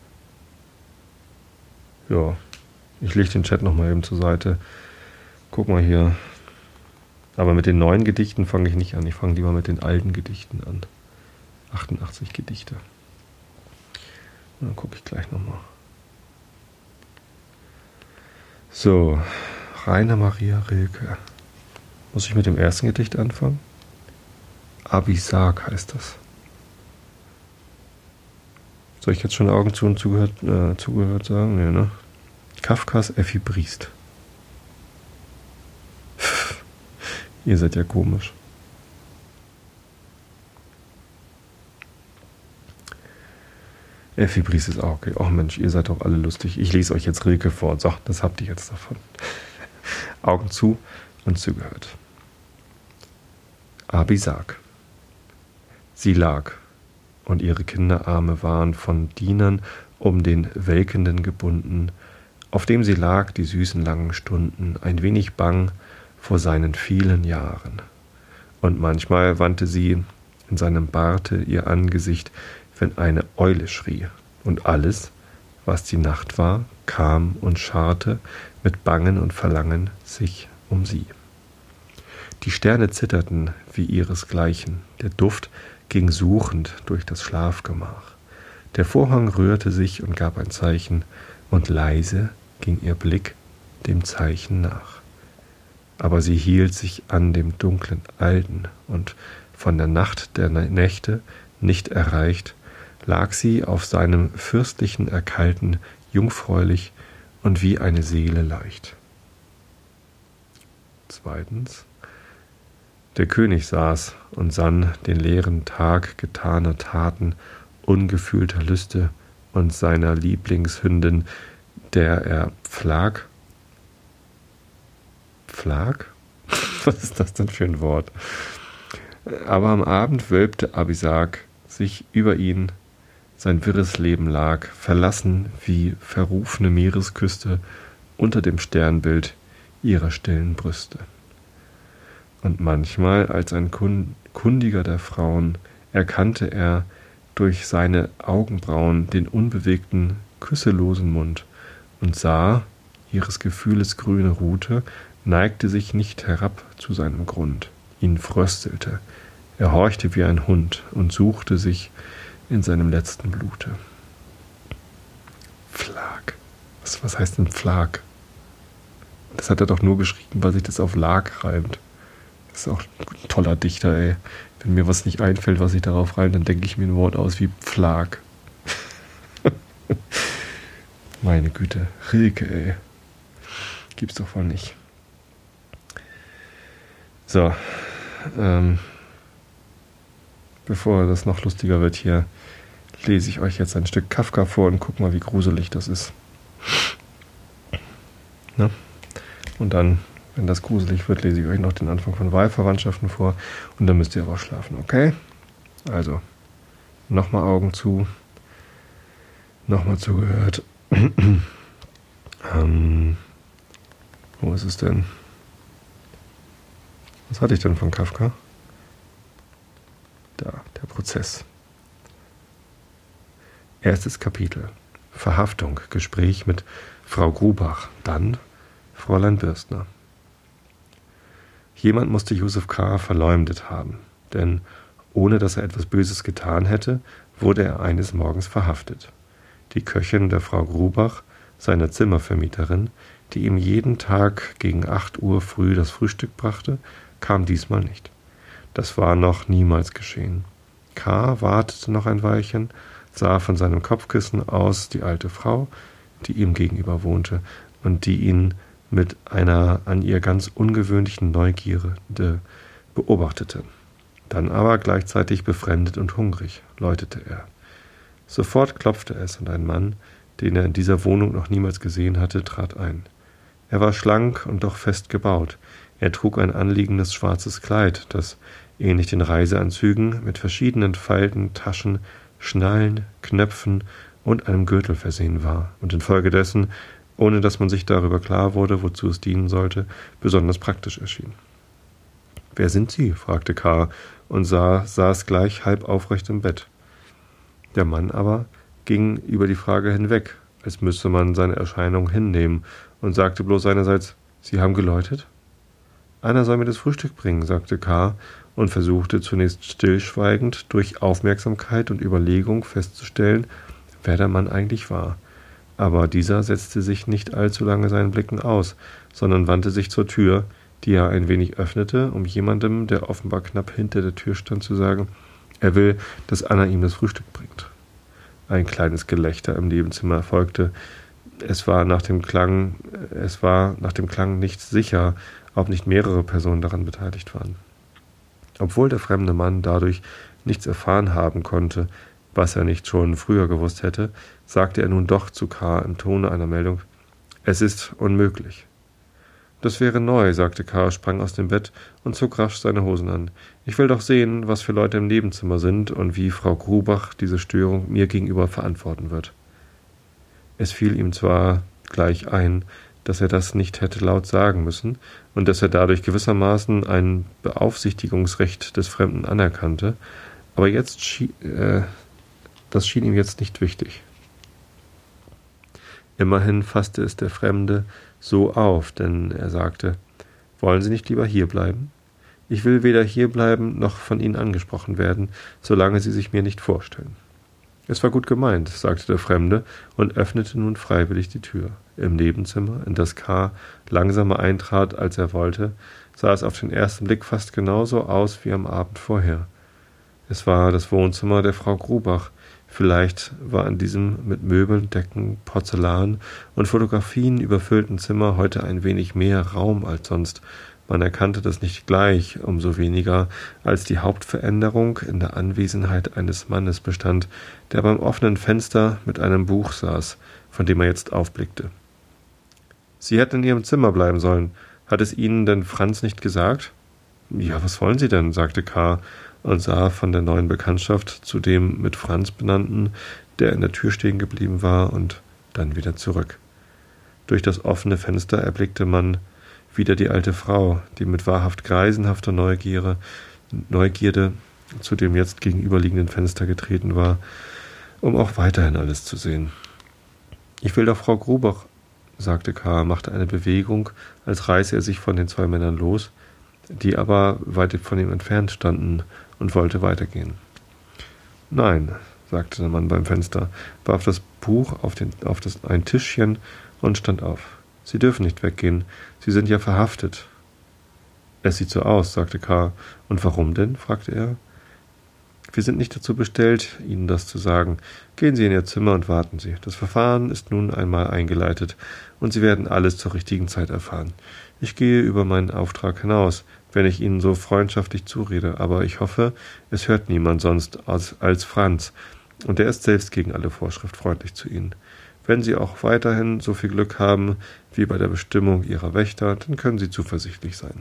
Speaker 1: Ja. Ich lege den Chat nochmal eben zur Seite. Guck mal hier. Aber mit den neuen Gedichten fange ich nicht an. Ich fange lieber mit den alten Gedichten an. achtundachtzig Gedichte. Und dann gucke ich gleich nochmal. So. Rainer Maria Rilke. Muss ich mit dem ersten Gedicht anfangen? Abisag heißt das. Soll ich jetzt schon Augen zu und zugehört, äh, zugehört sagen? Nee, ne? Kafkas Effi Briest. Ihr seid ja komisch. Effi Briest ist auch okay. Ach Mensch, ihr seid doch alle lustig. Ich lese euch jetzt Rilke vor. So, das habt ihr jetzt davon. Augen zu und zugehört. Abisag. Sie lag, und ihre Kinderarme waren von Dienern um den Welkenden gebunden, auf dem sie lag die süßen langen Stunden, ein wenig bang vor seinen vielen Jahren. Und manchmal wandte sie in seinem Barte ihr Angesicht, wenn eine Eule schrie, und alles, was die Nacht war, kam und scharte mit Bangen und Verlangen sich um sie. Die Sterne zitterten wie ihresgleichen, der Duft ging suchend durch das Schlafgemach. Der Vorhang rührte sich und gab ein Zeichen, und leise ging ihr Blick dem Zeichen nach. Aber sie hielt sich an dem dunklen Alten, und von der Nacht der Nächte nicht erreicht, lag sie auf seinem fürstlichen Erkalten jungfräulich und wie eine Seele leicht. Zweitens. Der König saß und sann den leeren Tag getaner Taten, ungefühlter Lüste und seiner Lieblingshündin, der er pflag. Pflag? Was ist das denn für ein Wort? Aber am Abend wölbte Abisag sich über ihn, sein wirres Leben lag, verlassen wie verrufene Meeresküste unter dem Sternbild ihrer stillen Brüste. Und manchmal, als ein Kundiger der Frauen, erkannte er durch seine Augenbrauen den unbewegten, küsselosen Mund und sah, ihres Gefühles grüne Rute neigte sich nicht herab zu seinem Grund, ihn fröstelte, er horchte wie ein Hund und suchte sich in seinem letzten Blute. Pflag. Was, was heißt denn Pflag? Das hat er doch nur geschrieben, weil sich das auf Lag reimt. Das ist auch ein toller Dichter, ey. Wenn mir was nicht einfällt, was sich darauf reimt, dann denke ich mir ein Wort aus wie Pflag. Meine Güte, Rilke, ey. Gibt's doch wohl nicht. So, ähm, bevor das noch lustiger wird hier, lese ich euch jetzt ein Stück Kafka vor und guck mal, wie gruselig das ist. Ne? Und dann, wenn das gruselig wird, lese ich euch noch den Anfang von Wahlverwandtschaften vor und dann müsst ihr aber schlafen, okay? Also, nochmal Augen zu, nochmal zugehört. ähm, wo ist es denn? Was hatte ich denn von Kafka? Da, der Prozess. Erstes Kapitel. Verhaftung, Gespräch mit Frau Grubach, dann Fräulein Bürstner. Jemand musste Josef K. verleumdet haben, denn ohne dass er etwas Böses getan hätte, wurde er eines Morgens verhaftet. Die Köchin der Frau Grubach, seine Zimmervermieterin, die ihm jeden Tag gegen acht Uhr früh das Frühstück brachte, kam diesmal nicht. Das war noch niemals geschehen. K. wartete noch ein Weilchen, sah von seinem Kopfkissen aus die alte Frau, die ihm gegenüber wohnte und die ihn mit einer an ihr ganz ungewöhnlichen Neugierde beobachtete. Dann aber gleichzeitig befremdet und hungrig, läutete er. Sofort klopfte es und ein Mann, den er in dieser Wohnung noch niemals gesehen hatte, trat ein. Er war schlank und doch fest gebaut. Er trug ein anliegendes schwarzes Kleid, das, ähnlich den Reiseanzügen, mit verschiedenen Falten, Taschen, Schnallen, Knöpfen und einem Gürtel versehen war und infolgedessen, ohne dass man sich darüber klar wurde, wozu es dienen sollte, besonders praktisch erschien. »Wer sind Sie?« fragte K. und sah, saß gleich halb aufrecht im Bett. Der Mann aber ging über die Frage hinweg, als müsse man seine Erscheinung hinnehmen, und sagte bloß seinerseits, »Sie haben geläutet?« »Einer soll mir das Frühstück bringen«, sagte K. und versuchte zunächst stillschweigend durch Aufmerksamkeit und Überlegung festzustellen, wer der Mann eigentlich war. Aber dieser setzte sich nicht allzu lange seinen Blicken aus, sondern wandte sich zur Tür, die er ein wenig öffnete, um jemandem, der offenbar knapp hinter der Tür stand, zu sagen, er will, dass Anna ihm das Frühstück bringt. Ein kleines Gelächter im Nebenzimmer erfolgte. Es war nach dem Klang, es war nach dem Klang nicht sicher, ob nicht mehrere Personen daran beteiligt waren. Obwohl der fremde Mann dadurch nichts erfahren haben konnte, was er nicht schon früher gewusst hätte, sagte er nun doch zu K. im Tone einer Meldung, »Es ist unmöglich.« »Das wäre neu«, sagte K., sprang aus dem Bett und zog rasch seine Hosen an. »Ich will doch sehen, was für Leute im Nebenzimmer sind und wie Frau Grubach diese Störung mir gegenüber verantworten wird.« Es fiel ihm zwar gleich ein, dass er das nicht hätte laut sagen müssen und dass er dadurch gewissermaßen ein Beaufsichtigungsrecht des Fremden anerkannte, aber jetzt schien, äh, das schien ihm jetzt nicht wichtig. Immerhin fasste es der Fremde so auf, denn er sagte, »Wollen Sie nicht lieber hierbleiben? Ich will weder hierbleiben noch von Ihnen angesprochen werden, solange Sie sich mir nicht vorstellen.« »Es war gut gemeint«, sagte der Fremde und öffnete nun freiwillig die Tür. Im Nebenzimmer, in das K. langsamer eintrat, als er wollte, sah es auf den ersten Blick fast genauso aus wie am Abend vorher. Es war das Wohnzimmer der Frau Grubach. Vielleicht war in diesem mit Möbeln, Decken, Porzellan und Fotografien überfüllten Zimmer heute ein wenig mehr Raum als sonst. Man erkannte das nicht gleich, umso weniger, als die Hauptveränderung in der Anwesenheit eines Mannes bestand, der beim offenen Fenster mit einem Buch saß, von dem er jetzt aufblickte. »Sie hätten in Ihrem Zimmer bleiben sollen. Hat es Ihnen denn Franz nicht gesagt?« »Ja, was wollen Sie denn?« sagte K. und sah von der neuen Bekanntschaft zu dem mit Franz benannten, der in der Tür stehen geblieben war, und dann wieder zurück. Durch das offene Fenster erblickte man wieder die alte Frau, die mit wahrhaft greisenhafter Neugierde, Neugierde zu dem jetzt gegenüberliegenden Fenster getreten war, um auch weiterhin alles zu sehen. »Ich will doch Frau Grubach«, sagte K., machte eine Bewegung, als reiße er sich von den zwei Männern los, die aber weit von ihm entfernt standen, und wollte weitergehen. »Nein«, sagte der Mann beim Fenster, warf das Buch auf, den, auf das, ein Tischchen und stand auf. »Sie dürfen nicht weggehen. Sie sind ja verhaftet.« »Es sieht so aus«, sagte K. »Und warum denn?« fragte er. »Wir sind nicht dazu bestellt, Ihnen das zu sagen. Gehen Sie in Ihr Zimmer und warten Sie. Das Verfahren ist nun einmal eingeleitet, und Sie werden alles zur richtigen Zeit erfahren. Ich gehe über meinen Auftrag hinaus, wenn ich Ihnen so freundschaftlich zurede, aber ich hoffe, es hört niemand sonst als, als Franz, und er ist selbst gegen alle Vorschrift freundlich zu Ihnen. Wenn Sie auch weiterhin so viel Glück haben wie bei der Bestimmung Ihrer Wächter, dann können Sie zuversichtlich sein.«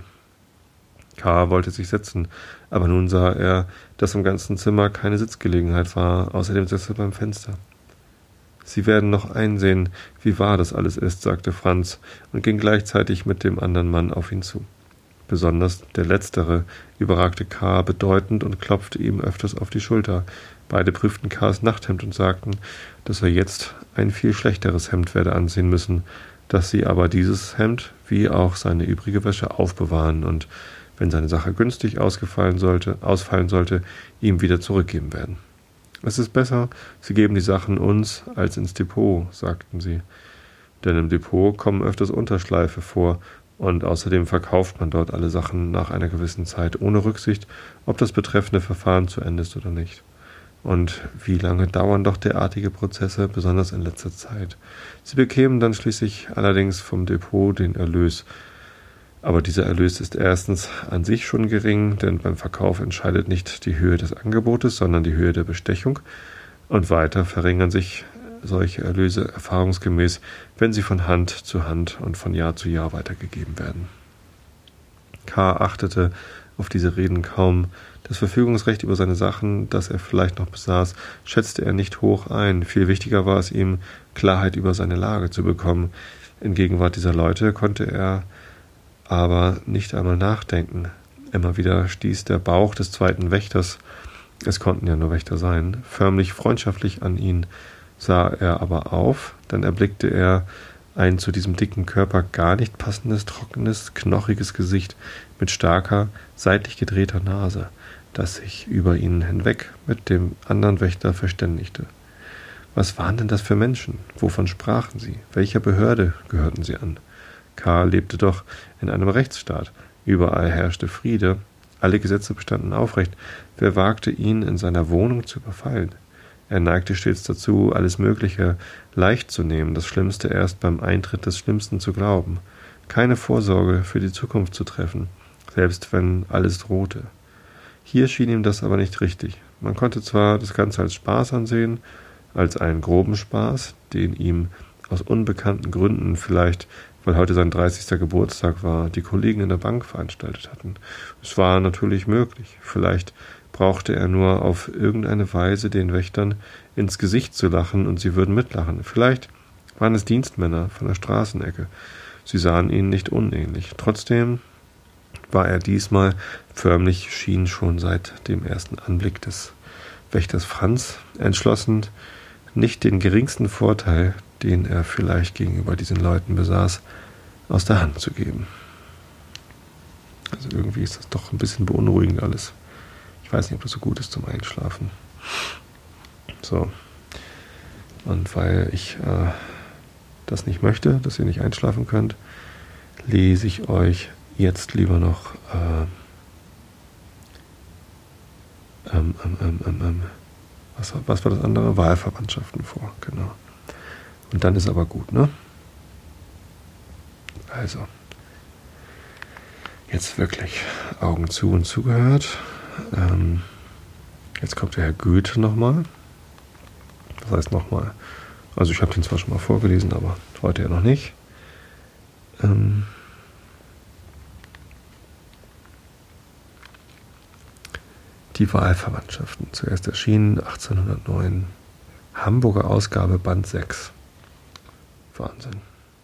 Speaker 1: K. wollte sich setzen, aber nun sah er, dass im ganzen Zimmer keine Sitzgelegenheit war, außer dem Sessel beim Fenster. »Sie werden noch einsehen, wie wahr das alles ist«, sagte Franz und ging gleichzeitig mit dem anderen Mann auf ihn zu. Besonders der Letztere überragte K. bedeutend und klopfte ihm öfters auf die Schulter. Beide prüften K.s Nachthemd und sagten, dass er jetzt ein viel schlechteres Hemd werde anziehen müssen, dass sie aber dieses Hemd wie auch seine übrige Wäsche aufbewahren und, wenn seine Sache günstig ausgefallen sollte, ausfallen sollte, ihm wieder zurückgeben werden. »Es ist besser, Sie geben die Sachen uns als ins Depot«, sagten sie, »denn im Depot kommen öfters Unterschleife vor, und außerdem verkauft man dort alle Sachen nach einer gewissen Zeit, ohne Rücksicht, ob das betreffende Verfahren zu Ende ist oder nicht. Und wie lange dauern doch derartige Prozesse, besonders in letzter Zeit. Sie bekämen dann schließlich allerdings vom Depot den Erlös. Aber dieser Erlös ist erstens an sich schon gering, denn beim Verkauf entscheidet nicht die Höhe des Angebotes, sondern die Höhe der Bestechung. Und weiter verringern sich solche Erlöse erfahrungsgemäß, wenn sie von Hand zu Hand und von Jahr zu Jahr weitergegeben werden. K. achtete auf diese Reden kaum. Das Verfügungsrecht über seine Sachen, das er vielleicht noch besaß, schätzte er nicht hoch ein. Viel wichtiger war es ihm, Klarheit über seine Lage zu bekommen. In Gegenwart dieser Leute konnte er aber nicht einmal nachdenken. Immer wieder stieß der Bauch des zweiten Wächters, es konnten ja nur Wächter sein, förmlich freundschaftlich an ihn. Sah er aber auf, dann erblickte er ein zu diesem dicken Körper gar nicht passendes, trockenes, knochiges Gesicht mit starker, seitlich gedrehter Nase, das sich über ihn hinweg mit dem anderen Wächter verständigte. Was waren denn das für Menschen? Wovon sprachen sie? Welcher Behörde gehörten sie an? K. lebte doch in einem Rechtsstaat. Überall herrschte Friede. Alle Gesetze bestanden aufrecht. Wer wagte, ihn in seiner Wohnung zu überfallen? Er neigte stets dazu, alles Mögliche leicht zu nehmen, das Schlimmste erst beim Eintritt des Schlimmsten zu glauben, keine Vorsorge für die Zukunft zu treffen, selbst wenn alles drohte. Hier schien ihm das aber nicht richtig. Man konnte zwar das Ganze als Spaß ansehen, als einen groben Spaß, den ihm aus unbekannten Gründen, vielleicht weil heute sein dreißigster Geburtstag war, die Kollegen in der Bank veranstaltet hatten. Es war natürlich möglich. Vielleicht brauchte er nur auf irgendeine Weise den Wächtern ins Gesicht zu lachen und sie würden mitlachen. Vielleicht waren es Dienstmänner von der Straßenecke. Sie sahen ihnen nicht unähnlich. Trotzdem war er diesmal förmlich, schien schon seit dem ersten Anblick des Wächters Franz entschlossen, nicht den geringsten Vorteil, den er vielleicht gegenüber diesen Leuten besaß, aus der Hand zu geben. Also irgendwie ist das doch ein bisschen beunruhigend alles. Ich weiß nicht, ob das so gut ist zum Einschlafen. So. Und weil ich äh, das nicht möchte, dass ihr nicht einschlafen könnt, lese ich euch jetzt lieber noch äh, ähm, ähm, ähm, ähm, was, was war das andere? Wahlverwandtschaften vor, genau. Und dann ist aber gut, ne? Also, jetzt wirklich Augen zu und zugehört. Ähm, jetzt kommt der Herr Goethe nochmal. Das heißt nochmal, also ich habe den zwar schon mal vorgelesen, aber heute ja noch nicht. Ähm, die Wahlverwandtschaften. Zuerst erschienen achtzehnhundertneun. Hamburger Ausgabe, Band sechs. Wahnsinn.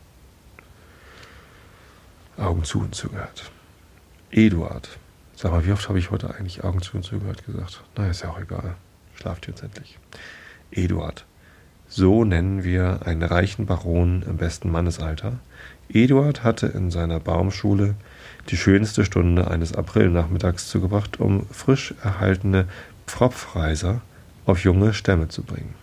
Speaker 1: Augen zu und zugehört. Eduard. Sag mal, wie oft habe ich heute eigentlich Augen zu und zugehört gesagt? Na, ist ja auch egal. Schlaft jetzt endlich. Eduard. So nennen wir einen reichen Baron im besten Mannesalter. Eduard hatte in seiner Baumschule die schönste Stunde eines Aprilnachmittags zugebracht, um frisch erhaltene Pfropfreiser auf junge Stämme zu bringen.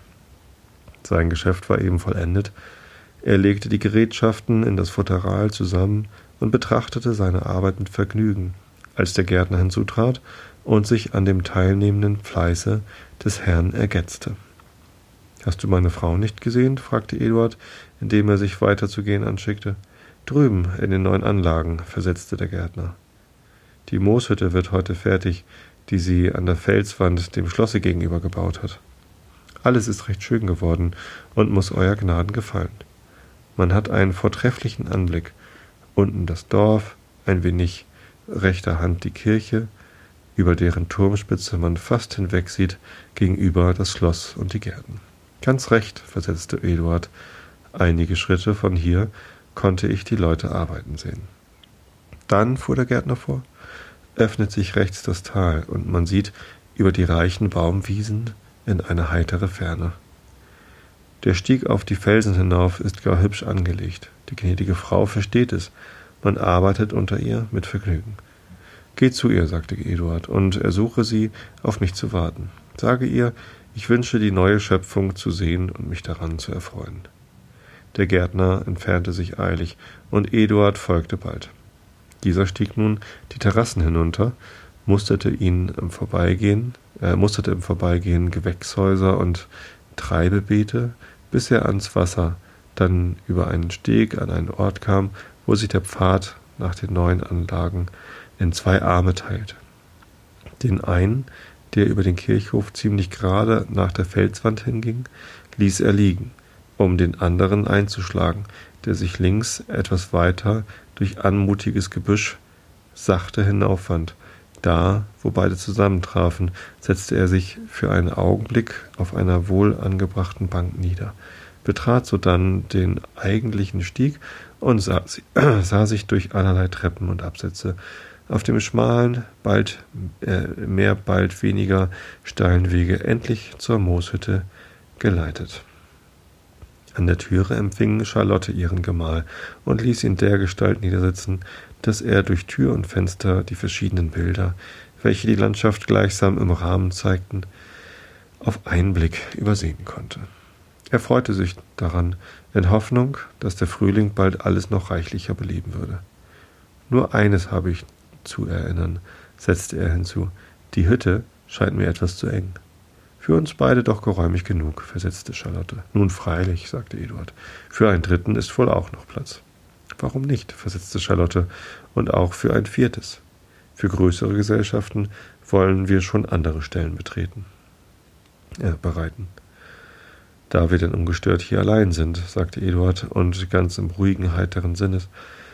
Speaker 1: Sein Geschäft war eben vollendet. Er legte die Gerätschaften in das Futteral zusammen und betrachtete seine Arbeit mit Vergnügen, als der Gärtner hinzutrat und sich an dem teilnehmenden Fleiße des Herrn ergetzte. »Hast du meine Frau nicht gesehen?« fragte Eduard, indem er sich weiterzugehen anschickte. »Drüben, in den neuen Anlagen«, versetzte der Gärtner. »Die Mooshütte wird heute fertig, die sie an der Felswand dem Schlosse gegenüber gebaut hat. Alles ist recht schön geworden und muss Euer Gnaden gefallen. Man hat einen vortrefflichen Anblick. Unten das Dorf, ein wenig rechter Hand die Kirche, über deren Turmspitze man fast hinwegsieht, gegenüber das Schloss und die Gärten.« »Ganz recht«, versetzte Eduard. »Einige Schritte von hier konnte ich die Leute arbeiten sehen.« Dann, fuhr der Gärtner vor, öffnet sich rechts das Tal, und man sieht über die reichen Baumwiesen in eine heitere Ferne. Der Stieg auf die Felsen hinauf ist gar hübsch angelegt. Die gnädige Frau versteht es. Man arbeitet unter ihr mit Vergnügen. »Geh zu ihr«, sagte Eduard, »und ersuche sie, auf mich zu warten. Sage ihr, ich wünsche, die neue Schöpfung zu sehen und mich daran zu erfreuen.« Der Gärtner entfernte sich eilig, und Eduard folgte bald. Dieser stieg nun die Terrassen hinunter, musterte ihn im Vorbeigehen, äh, musterte im Vorbeigehen Gewächshäuser und Treibebeete, bis er ans Wasser, dann über einen Steg an einen Ort kam, wo sich der Pfad nach den neuen Anlagen in zwei Arme teilte. Den einen, der über den Kirchhof ziemlich gerade nach der Felswand hinging, ließ er liegen, um den anderen einzuschlagen, der sich links etwas weiter durch anmutiges Gebüsch sachte hinaufwand. Da, wo beide zusammentrafen, setzte er sich für einen Augenblick auf einer wohl angebrachten Bank nieder, betrat sodann den eigentlichen Stieg und sah, sah sich durch allerlei Treppen und Absätze auf dem schmalen, bald äh, mehr, bald weniger steilen Wege endlich zur Mooshütte geleitet. An der Türe empfing Charlotte ihren Gemahl und ließ ihn dergestalt niedersitzen, dass er durch Tür und Fenster die verschiedenen Bilder, welche die Landschaft gleichsam im Rahmen zeigten, auf einen Blick übersehen konnte. Er freute sich daran, in Hoffnung, dass der Frühling bald alles noch reichlicher beleben würde. »Nur eines habe ich zu erinnern«, setzte er hinzu, »die Hütte scheint mir etwas zu eng.« »Für uns beide doch geräumig genug«, versetzte Charlotte. »Nun freilich«, sagte Eduard, »für einen dritten ist wohl auch noch Platz.« »Warum nicht«, versetzte Charlotte, »und auch für ein viertes. Für größere Gesellschaften wollen wir schon andere Stellen betreten, äh, bereiten.« »Da wir denn ungestört hier allein sind«, sagte Eduard, und ganz im ruhigen, heiteren Sinnes,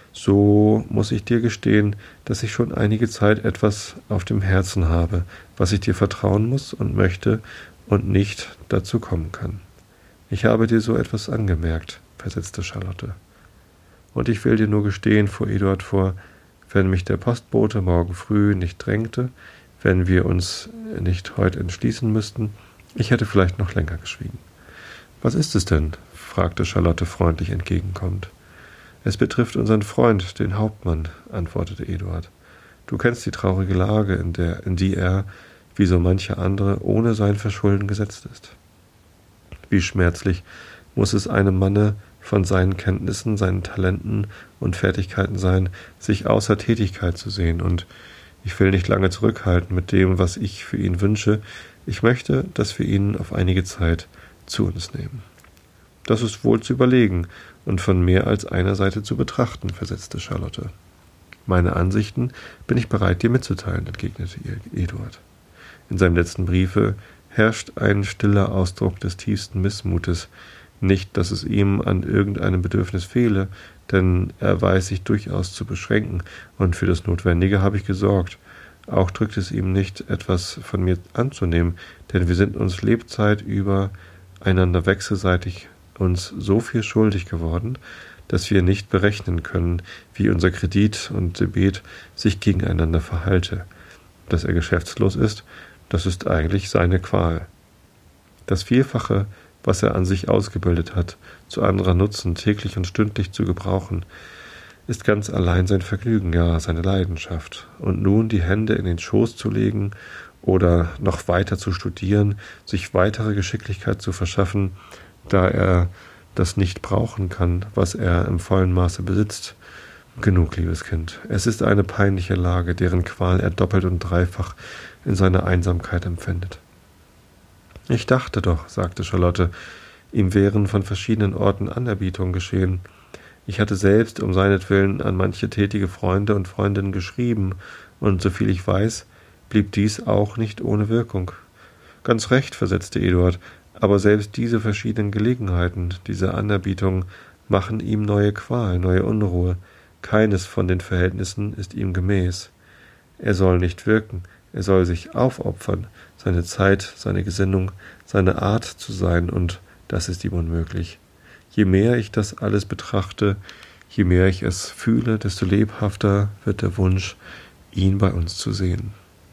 Speaker 1: »so muß ich dir gestehen, dass ich schon einige Zeit etwas auf dem Herzen habe, was ich dir vertrauen muß und möchte und nicht dazu kommen kann.« »Ich habe dir so etwas angemerkt«, versetzte Charlotte. »Und ich will dir nur gestehen«, fuhr Eduard vor, »wenn mich der Postbote morgen früh nicht drängte, wenn wir uns nicht heut entschließen müssten, ich hätte vielleicht noch länger geschwiegen.« »Was ist es denn?« fragte Charlotte freundlich entgegenkommend. »Es betrifft unseren Freund, den Hauptmann«, antwortete Eduard. »Du kennst die traurige Lage, in der, in die er, wie so mancher andere, ohne sein Verschulden gesetzt ist. Wie schmerzlich muß es einem Manne von seinen Kenntnissen, seinen Talenten und Fertigkeiten sein, sich außer Tätigkeit zu sehen, und ich will nicht lange zurückhalten mit dem, was ich für ihn wünsche. Ich möchte, dass wir ihn auf einige Zeit zu uns nehmen.« »Das ist wohl zu überlegen und von mehr als einer Seite zu betrachten«, versetzte Charlotte. »Meine Ansichten bin ich bereit, dir mitzuteilen«, entgegnete ihr Eduard. In seinem letzten Briefe herrscht ein stiller Ausdruck des tiefsten Missmutes. Nicht, dass es ihm an irgendeinem Bedürfnis fehle, denn er weiß sich durchaus zu beschränken, und für das Notwendige habe ich gesorgt. Auch drückt es ihm nicht, etwas von mir anzunehmen, denn wir sind uns Lebzeit über einander wechselseitig uns so viel schuldig geworden, dass wir nicht berechnen können, wie unser Kredit und Debet sich gegeneinander verhalte. Dass er geschäftslos ist, das ist eigentlich seine Qual. Das Vielfache, was er an sich ausgebildet hat, zu anderer Nutzen täglich und stündlich zu gebrauchen, ist ganz allein sein Vergnügen, ja seine Leidenschaft. Und nun die Hände in den Schoß zu legen oder noch weiter zu studieren, sich weitere Geschicklichkeit zu verschaffen, da er das nicht brauchen kann, was er im vollen Maße besitzt. Genug, liebes Kind. Es ist eine peinliche Lage, deren Qual er doppelt und dreifach in seiner Einsamkeit empfindet. »Ich dachte doch«, sagte Charlotte, »ihm wären von verschiedenen Orten Anerbietungen geschehen. Ich hatte selbst um seinetwillen an manche tätige Freunde und Freundinnen geschrieben, und soviel ich weiß, blieb dies auch nicht ohne Wirkung.« »Ganz recht«, versetzte Eduard, »aber selbst diese verschiedenen Gelegenheiten, diese Anerbietungen, machen ihm neue Qual, neue Unruhe. Keines von den Verhältnissen ist ihm gemäß. Er soll nicht wirken, er soll sich aufopfern, seine Zeit, seine Gesinnung, seine Art zu sein, und das ist ihm unmöglich. Je mehr ich das alles betrachte, je mehr ich es fühle, desto lebhafter wird der Wunsch, ihn bei uns zu sehen.«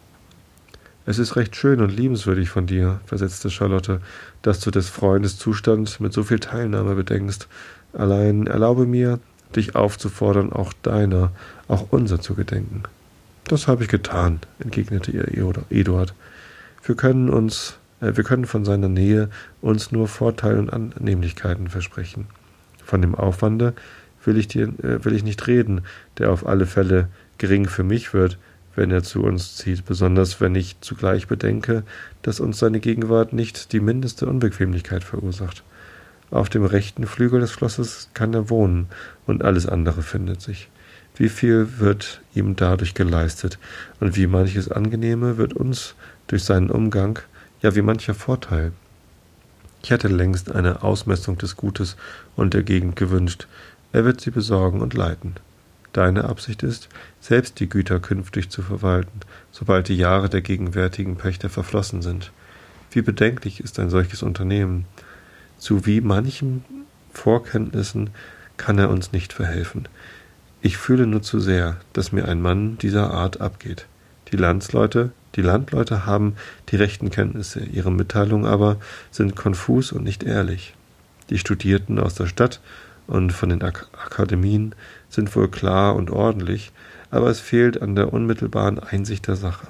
Speaker 1: »Es ist recht schön und liebenswürdig von dir«, versetzte Charlotte, »dass du des Freundes Zustand mit so viel Teilnahme bedenkst. Allein erlaube mir, dich aufzufordern, auch deiner, auch unser zu gedenken.« »Das habe ich getan«, entgegnete ihr Eduard. »Wir können uns, äh, wir können von seiner Nähe uns nur Vorteile und Annehmlichkeiten versprechen. Von dem Aufwande will ich dir, äh, will ich nicht reden, der auf alle Fälle gering für mich wird, wenn er zu uns zieht, besonders wenn ich zugleich bedenke, dass uns seine Gegenwart nicht die mindeste Unbequemlichkeit verursacht. Auf dem rechten Flügel des Schlosses kann er wohnen, und alles andere findet sich. Wie viel wird ihm dadurch geleistet, und wie manches Angenehme wird uns durch seinen Umgang, ja wie mancher Vorteil. Ich hätte längst eine Ausmessung des Gutes und der Gegend gewünscht. Er wird sie besorgen und leiten. Deine Absicht ist, selbst die Güter künftig zu verwalten, sobald die Jahre der gegenwärtigen Pächter verflossen sind. Wie bedenklich ist ein solches Unternehmen. Zu wie manchen Vorkenntnissen kann er uns nicht verhelfen. Ich fühle nur zu sehr, dass mir ein Mann dieser Art abgeht. Die Landsleute, die Landleute haben die rechten Kenntnisse, ihre Mitteilungen aber sind konfus und nicht ehrlich. Die Studierten aus der Stadt und von den Ak- Akademien sind wohl klar und ordentlich, aber es fehlt an der unmittelbaren Einsicht der Sache.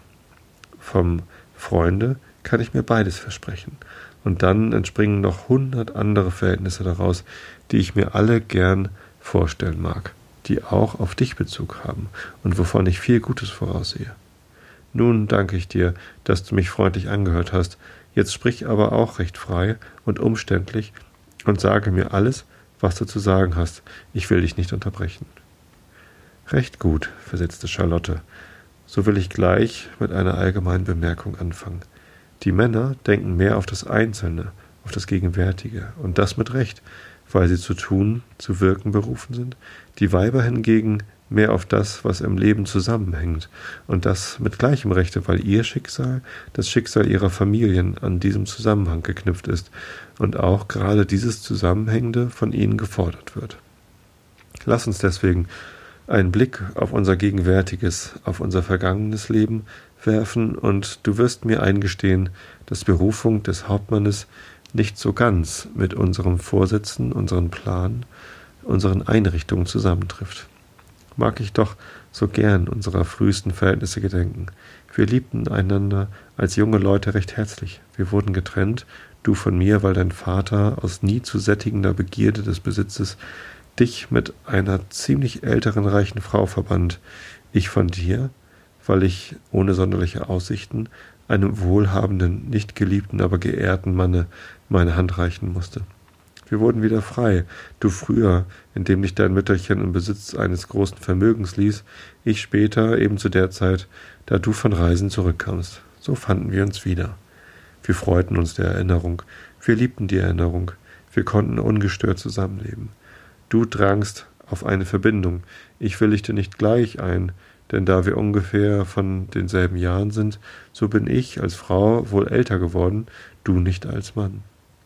Speaker 1: Vom Freunde kann ich mir beides versprechen, und dann entspringen noch hundert andere Verhältnisse daraus, die ich mir alle gern vorstellen mag, die auch auf dich Bezug haben und wovon ich viel Gutes voraussehe. Nun danke ich dir, dass du mich freundlich angehört hast, jetzt sprich aber auch recht frei und umständlich und sage mir alles, was du zu sagen hast. Ich will dich nicht unterbrechen.« »Recht gut«, versetzte Charlotte. »So will ich gleich mit einer allgemeinen Bemerkung anfangen. Die Männer denken mehr auf das Einzelne, auf das Gegenwärtige, und das mit Recht, weil sie zu tun, zu wirken berufen sind. Die Weiber hingegen mehr auf das, was im Leben zusammenhängt, und das mit gleichem Rechte, weil ihr Schicksal, das Schicksal ihrer Familien an diesem Zusammenhang geknüpft ist und auch gerade dieses Zusammenhängende von ihnen gefordert wird. Lass uns deswegen einen Blick auf unser gegenwärtiges, auf unser vergangenes Leben werfen, und du wirst mir eingestehen, dass Berufung des Hauptmannes nicht so ganz mit unserem Vorsätzen, unseren Plan, unseren Einrichtungen zusammentrifft. Mag ich doch so gern unserer frühesten Verhältnisse gedenken. Wir liebten einander als junge Leute recht herzlich. Wir wurden getrennt, du von mir, weil dein Vater aus nie zu sättigender Begierde des Besitzes dich mit einer ziemlich älteren reichen Frau verband, ich von dir, weil ich ohne sonderliche Aussichten einem wohlhabenden, nicht geliebten, aber geehrten Manne meine Hand reichen musste. Wir wurden wieder frei, du früher, indem dich dein Mütterchen im Besitz eines großen Vermögens ließ, ich später, eben zu der Zeit, da du von Reisen zurückkamst. So fanden wir uns wieder. Wir freuten uns der Erinnerung, wir liebten die Erinnerung, wir konnten ungestört zusammenleben. Du drangst auf eine Verbindung, ich willigte nicht gleich ein, denn da wir ungefähr von denselben Jahren sind, so bin ich als Frau wohl älter geworden, du nicht als Mann.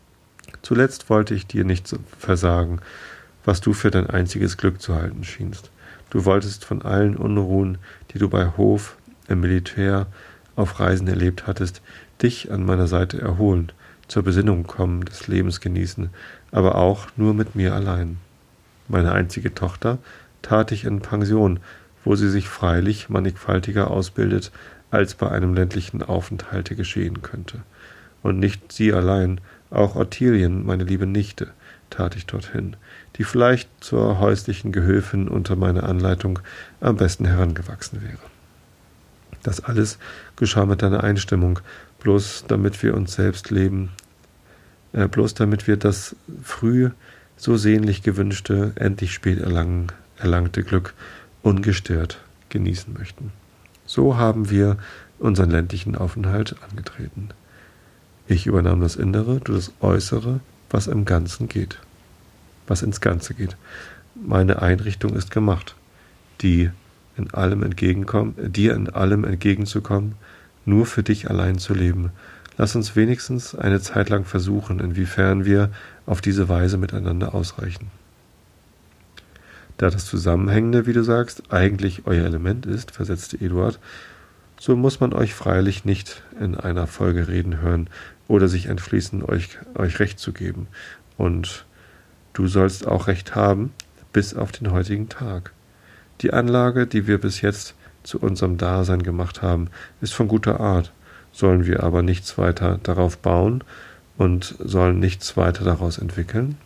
Speaker 1: Zuletzt wollte ich dir nicht versagen, was du für dein einziges Glück zu halten schienst. Du wolltest von allen Unruhen, die du bei Hof, im Militär, auf Reisen erlebt hattest, dich an meiner Seite erholen, zur Besinnung kommen, des Lebens genießen, aber auch nur mit mir allein. Meine einzige Tochter tat ich in Pension, wo sie sich freilich mannigfaltiger ausbildet, als bei einem ländlichen Aufenthalte geschehen könnte. Und nicht sie allein, auch Ottilien, meine liebe Nichte, tat ich dorthin, die vielleicht zur häuslichen Gehöfin unter meiner Anleitung am besten herangewachsen wäre. Das alles geschah mit deiner Einstimmung, bloß damit wir uns selbst leben, äh, bloß damit wir das früh so sehnlich gewünschte, endlich spät erlangen, erlangte Glück ungestört genießen möchten. So haben wir unseren ländlichen Aufenthalt angetreten. Ich übernahm das Innere, du das Äußere, was im Ganzen geht, was ins Ganze geht. Meine Einrichtung ist gemacht, die in allem entgegenkommen, dir in allem entgegenzukommen, nur für dich allein zu leben. Lass uns wenigstens eine Zeit lang versuchen, inwiefern wir auf diese Weise miteinander ausreichen. Da das Zusammenhängende, wie du sagst, eigentlich euer Element ist, versetzte Eduard, so muss man euch freilich nicht in einer Folge reden hören oder sich entschließen, euch, euch Recht zu geben. Und du sollst auch Recht haben, bis auf den heutigen Tag. Die Anlage, die wir bis jetzt zu unserem Dasein gemacht haben, ist von guter Art, sollen wir aber nichts weiter darauf bauen und sollen nichts weiter daraus entwickeln?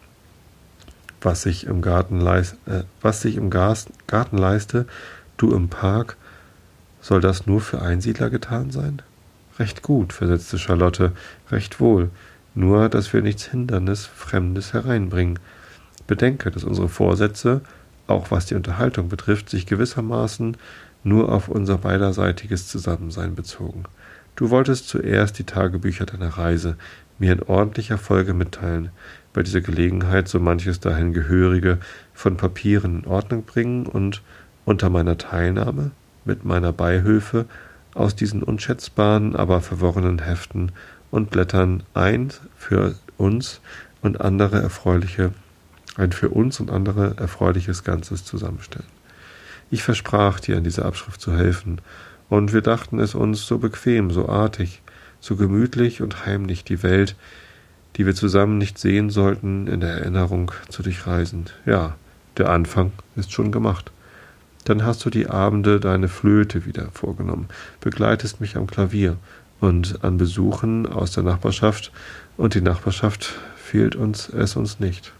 Speaker 1: Was sich im Garten, leist, äh, was sich im Gas, Garten leiste, du im Park, soll das nur für Einsiedler getan sein? Recht gut, versetzte Charlotte, recht wohl, nur, dass wir nichts Hindernis, Fremdes hereinbringen. Bedenke, dass unsere Vorsätze, auch was die Unterhaltung betrifft, sich gewissermaßen nur auf unser beiderseitiges Zusammensein bezogen. Du wolltest zuerst die Tagebücher deiner Reise mir in ordentlicher Folge mitteilen, bei dieser Gelegenheit so manches dahin Gehörige von Papieren in Ordnung bringen und unter meiner Teilnahme, mit meiner Beihilfe, aus diesen unschätzbaren, aber verworrenen Heften und Blättern ein für uns und andere erfreuliche, ein für uns und andere erfreuliches Ganzes zusammenstellen. Ich versprach dir, an dieser Abschrift zu helfen, und wir dachten es uns so bequem, so artig, so gemütlich und heimlich die Welt, die wir zusammen nicht sehen sollten, in der Erinnerung zu durchreisen. Ja, der Anfang ist schon gemacht. Dann hast du die Abende deine Flöte wieder vorgenommen, begleitest mich am Klavier und an Besuchen aus der Nachbarschaft, und die Nachbarschaft fehlt uns es uns nicht.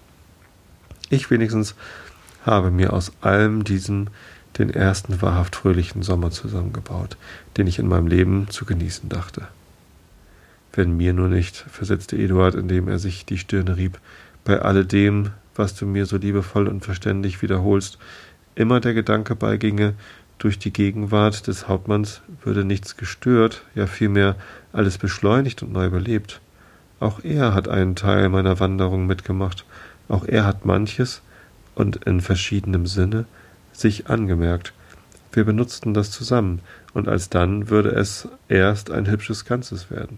Speaker 1: Ich wenigstens habe mir aus allem diesem den ersten wahrhaft fröhlichen Sommer zusammengebaut, den ich in meinem Leben zu genießen dachte. Wenn mir nur nicht, versetzte Eduard, indem er sich die Stirne rieb, bei alledem, was du mir so liebevoll und verständig wiederholst, immer der Gedanke beiginge, durch die Gegenwart des Hauptmanns würde nichts gestört, ja vielmehr alles beschleunigt und neu belebt. Auch er hat einen Teil meiner Wanderung mitgemacht, auch er hat manches, und in verschiedenem Sinne, sich angemerkt. Wir benutzten das zusammen, und alsdann würde es erst ein hübsches Ganzes werden.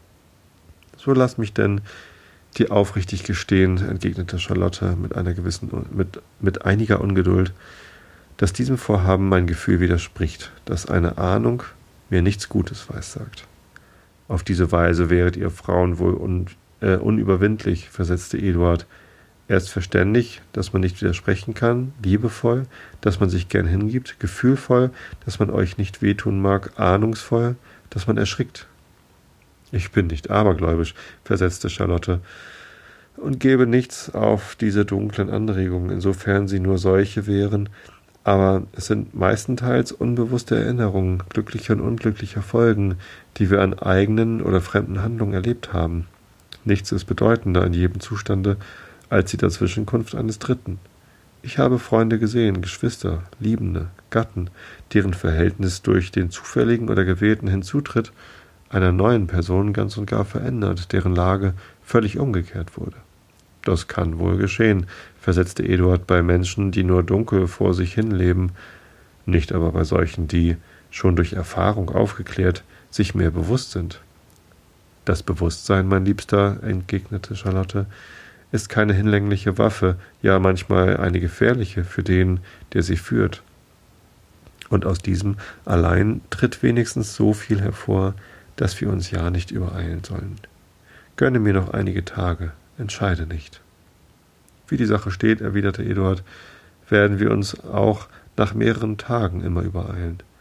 Speaker 1: So lass mich denn dir aufrichtig gestehen, entgegnete Charlotte mit einer gewissen, mit, mit einiger Ungeduld, dass diesem Vorhaben mein Gefühl widerspricht, dass eine Ahnung mir nichts Gutes weissagt. Auf diese Weise wäret ihr Frauen wohl un, äh, unüberwindlich, versetzte Eduard. Erst verständig, dass man nicht widersprechen kann, liebevoll, dass man sich gern hingibt, gefühlvoll, dass man euch nicht wehtun mag, ahnungsvoll, dass man erschrickt. Ich bin nicht abergläubisch, versetzte Charlotte, und gebe nichts auf diese dunklen Anregungen, insofern sie nur solche wären, aber es sind meistenteils unbewusste Erinnerungen glücklicher und unglücklicher Folgen, die wir an eigenen oder fremden Handlungen erlebt haben. Nichts ist bedeutender in jedem Zustande als die Dazwischenkunft eines Dritten. Ich habe Freunde gesehen, Geschwister, Liebende, Gatten, deren Verhältnis durch den zufälligen oder gewählten Hinzutritt einer neuen Person ganz und gar verändert, deren Lage völlig umgekehrt wurde. Das kann wohl geschehen, versetzte Eduard, bei Menschen, die nur dunkel vor sich hin leben, nicht aber bei solchen, die, schon durch Erfahrung aufgeklärt, sich mehr bewusst sind. Das Bewusstsein, mein Liebster, entgegnete Charlotte, ist keine hinlängliche Waffe, ja manchmal eine gefährliche für den, der sie führt. Und aus diesem allein tritt wenigstens so viel hervor, dass wir uns ja nicht übereilen sollen. Gönne mir noch einige Tage, entscheide nicht. Wie die Sache steht, erwiderte Eduard, werden wir uns auch nach mehreren Tagen immer übereilen.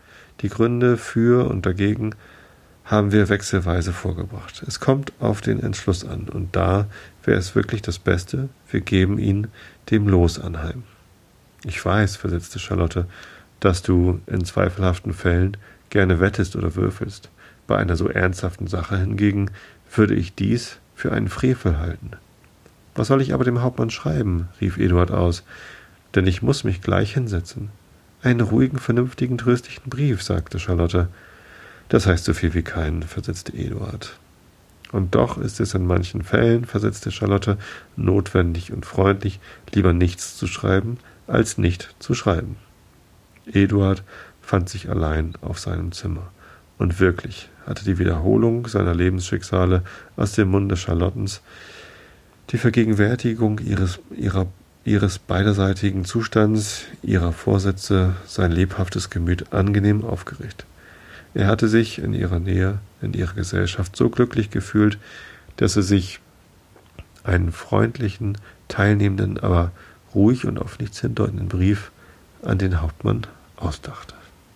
Speaker 1: Die Gründe für und dagegen haben wir wechselweise vorgebracht. Es kommt auf den Entschluss an, und da wäre es wirklich das Beste, wir geben ihn dem Los anheim. Ich weiß, versetzte Charlotte, dass du in zweifelhaften Fällen gerne wettest oder würfelst. Bei einer so ernsthaften Sache hingegen würde ich dies für einen Frevel halten. Was soll ich aber dem Hauptmann schreiben? Rief Eduard aus, denn ich muss mich gleich hinsetzen. Einen ruhigen, vernünftigen, tröstlichen Brief, sagte Charlotte. Das heißt so viel wie keinen, versetzte Eduard. Und doch ist es in manchen Fällen, versetzte Charlotte, notwendig und freundlich, lieber nichts zu schreiben, als nicht zu schreiben. Eduard fand sich allein auf seinem Zimmer. Und wirklich hatte die Wiederholung seiner Lebensschicksale aus dem Munde Charlottens die Vergegenwärtigung ihres, ihrer, ihres beiderseitigen Zustands, ihrer Vorsätze sein lebhaftes Gemüt angenehm aufgeregt. Er hatte sich in ihrer Nähe, in ihrer Gesellschaft so glücklich gefühlt, dass er sich einen freundlichen, teilnehmenden, aber ruhig und auf nichts hindeutenden Brief an den Hauptmann ausdachte.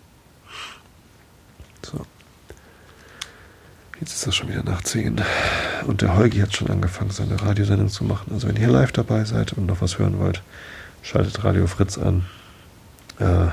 Speaker 1: So. Jetzt ist es schon wieder nach zehn. Und der Holgi hat schon angefangen, seine Radiosendung zu machen. Also wenn ihr live dabei seid und noch was hören wollt, schaltet Radio Fritz an. Äh,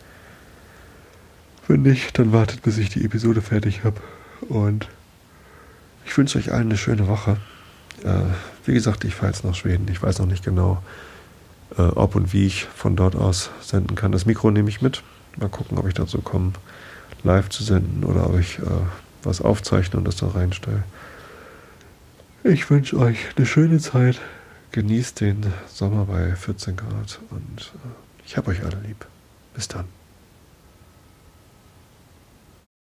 Speaker 1: wenn nicht, dann wartet, bis ich die Episode fertig habe. Und ich wünsche euch allen eine schöne Woche. Äh, wie gesagt, ich fahre jetzt nach Schweden. Ich weiß noch nicht genau, äh, ob und wie ich von dort aus senden kann. Das Mikro nehme ich mit. Mal gucken, ob ich dazu komme, live zu senden oder ob ich äh, was aufzeichne und das da reinstelle. Ich wünsche euch eine schöne Zeit. Genießt den Sommer bei vierzehn Grad und äh, ich habe euch alle lieb. Bis dann.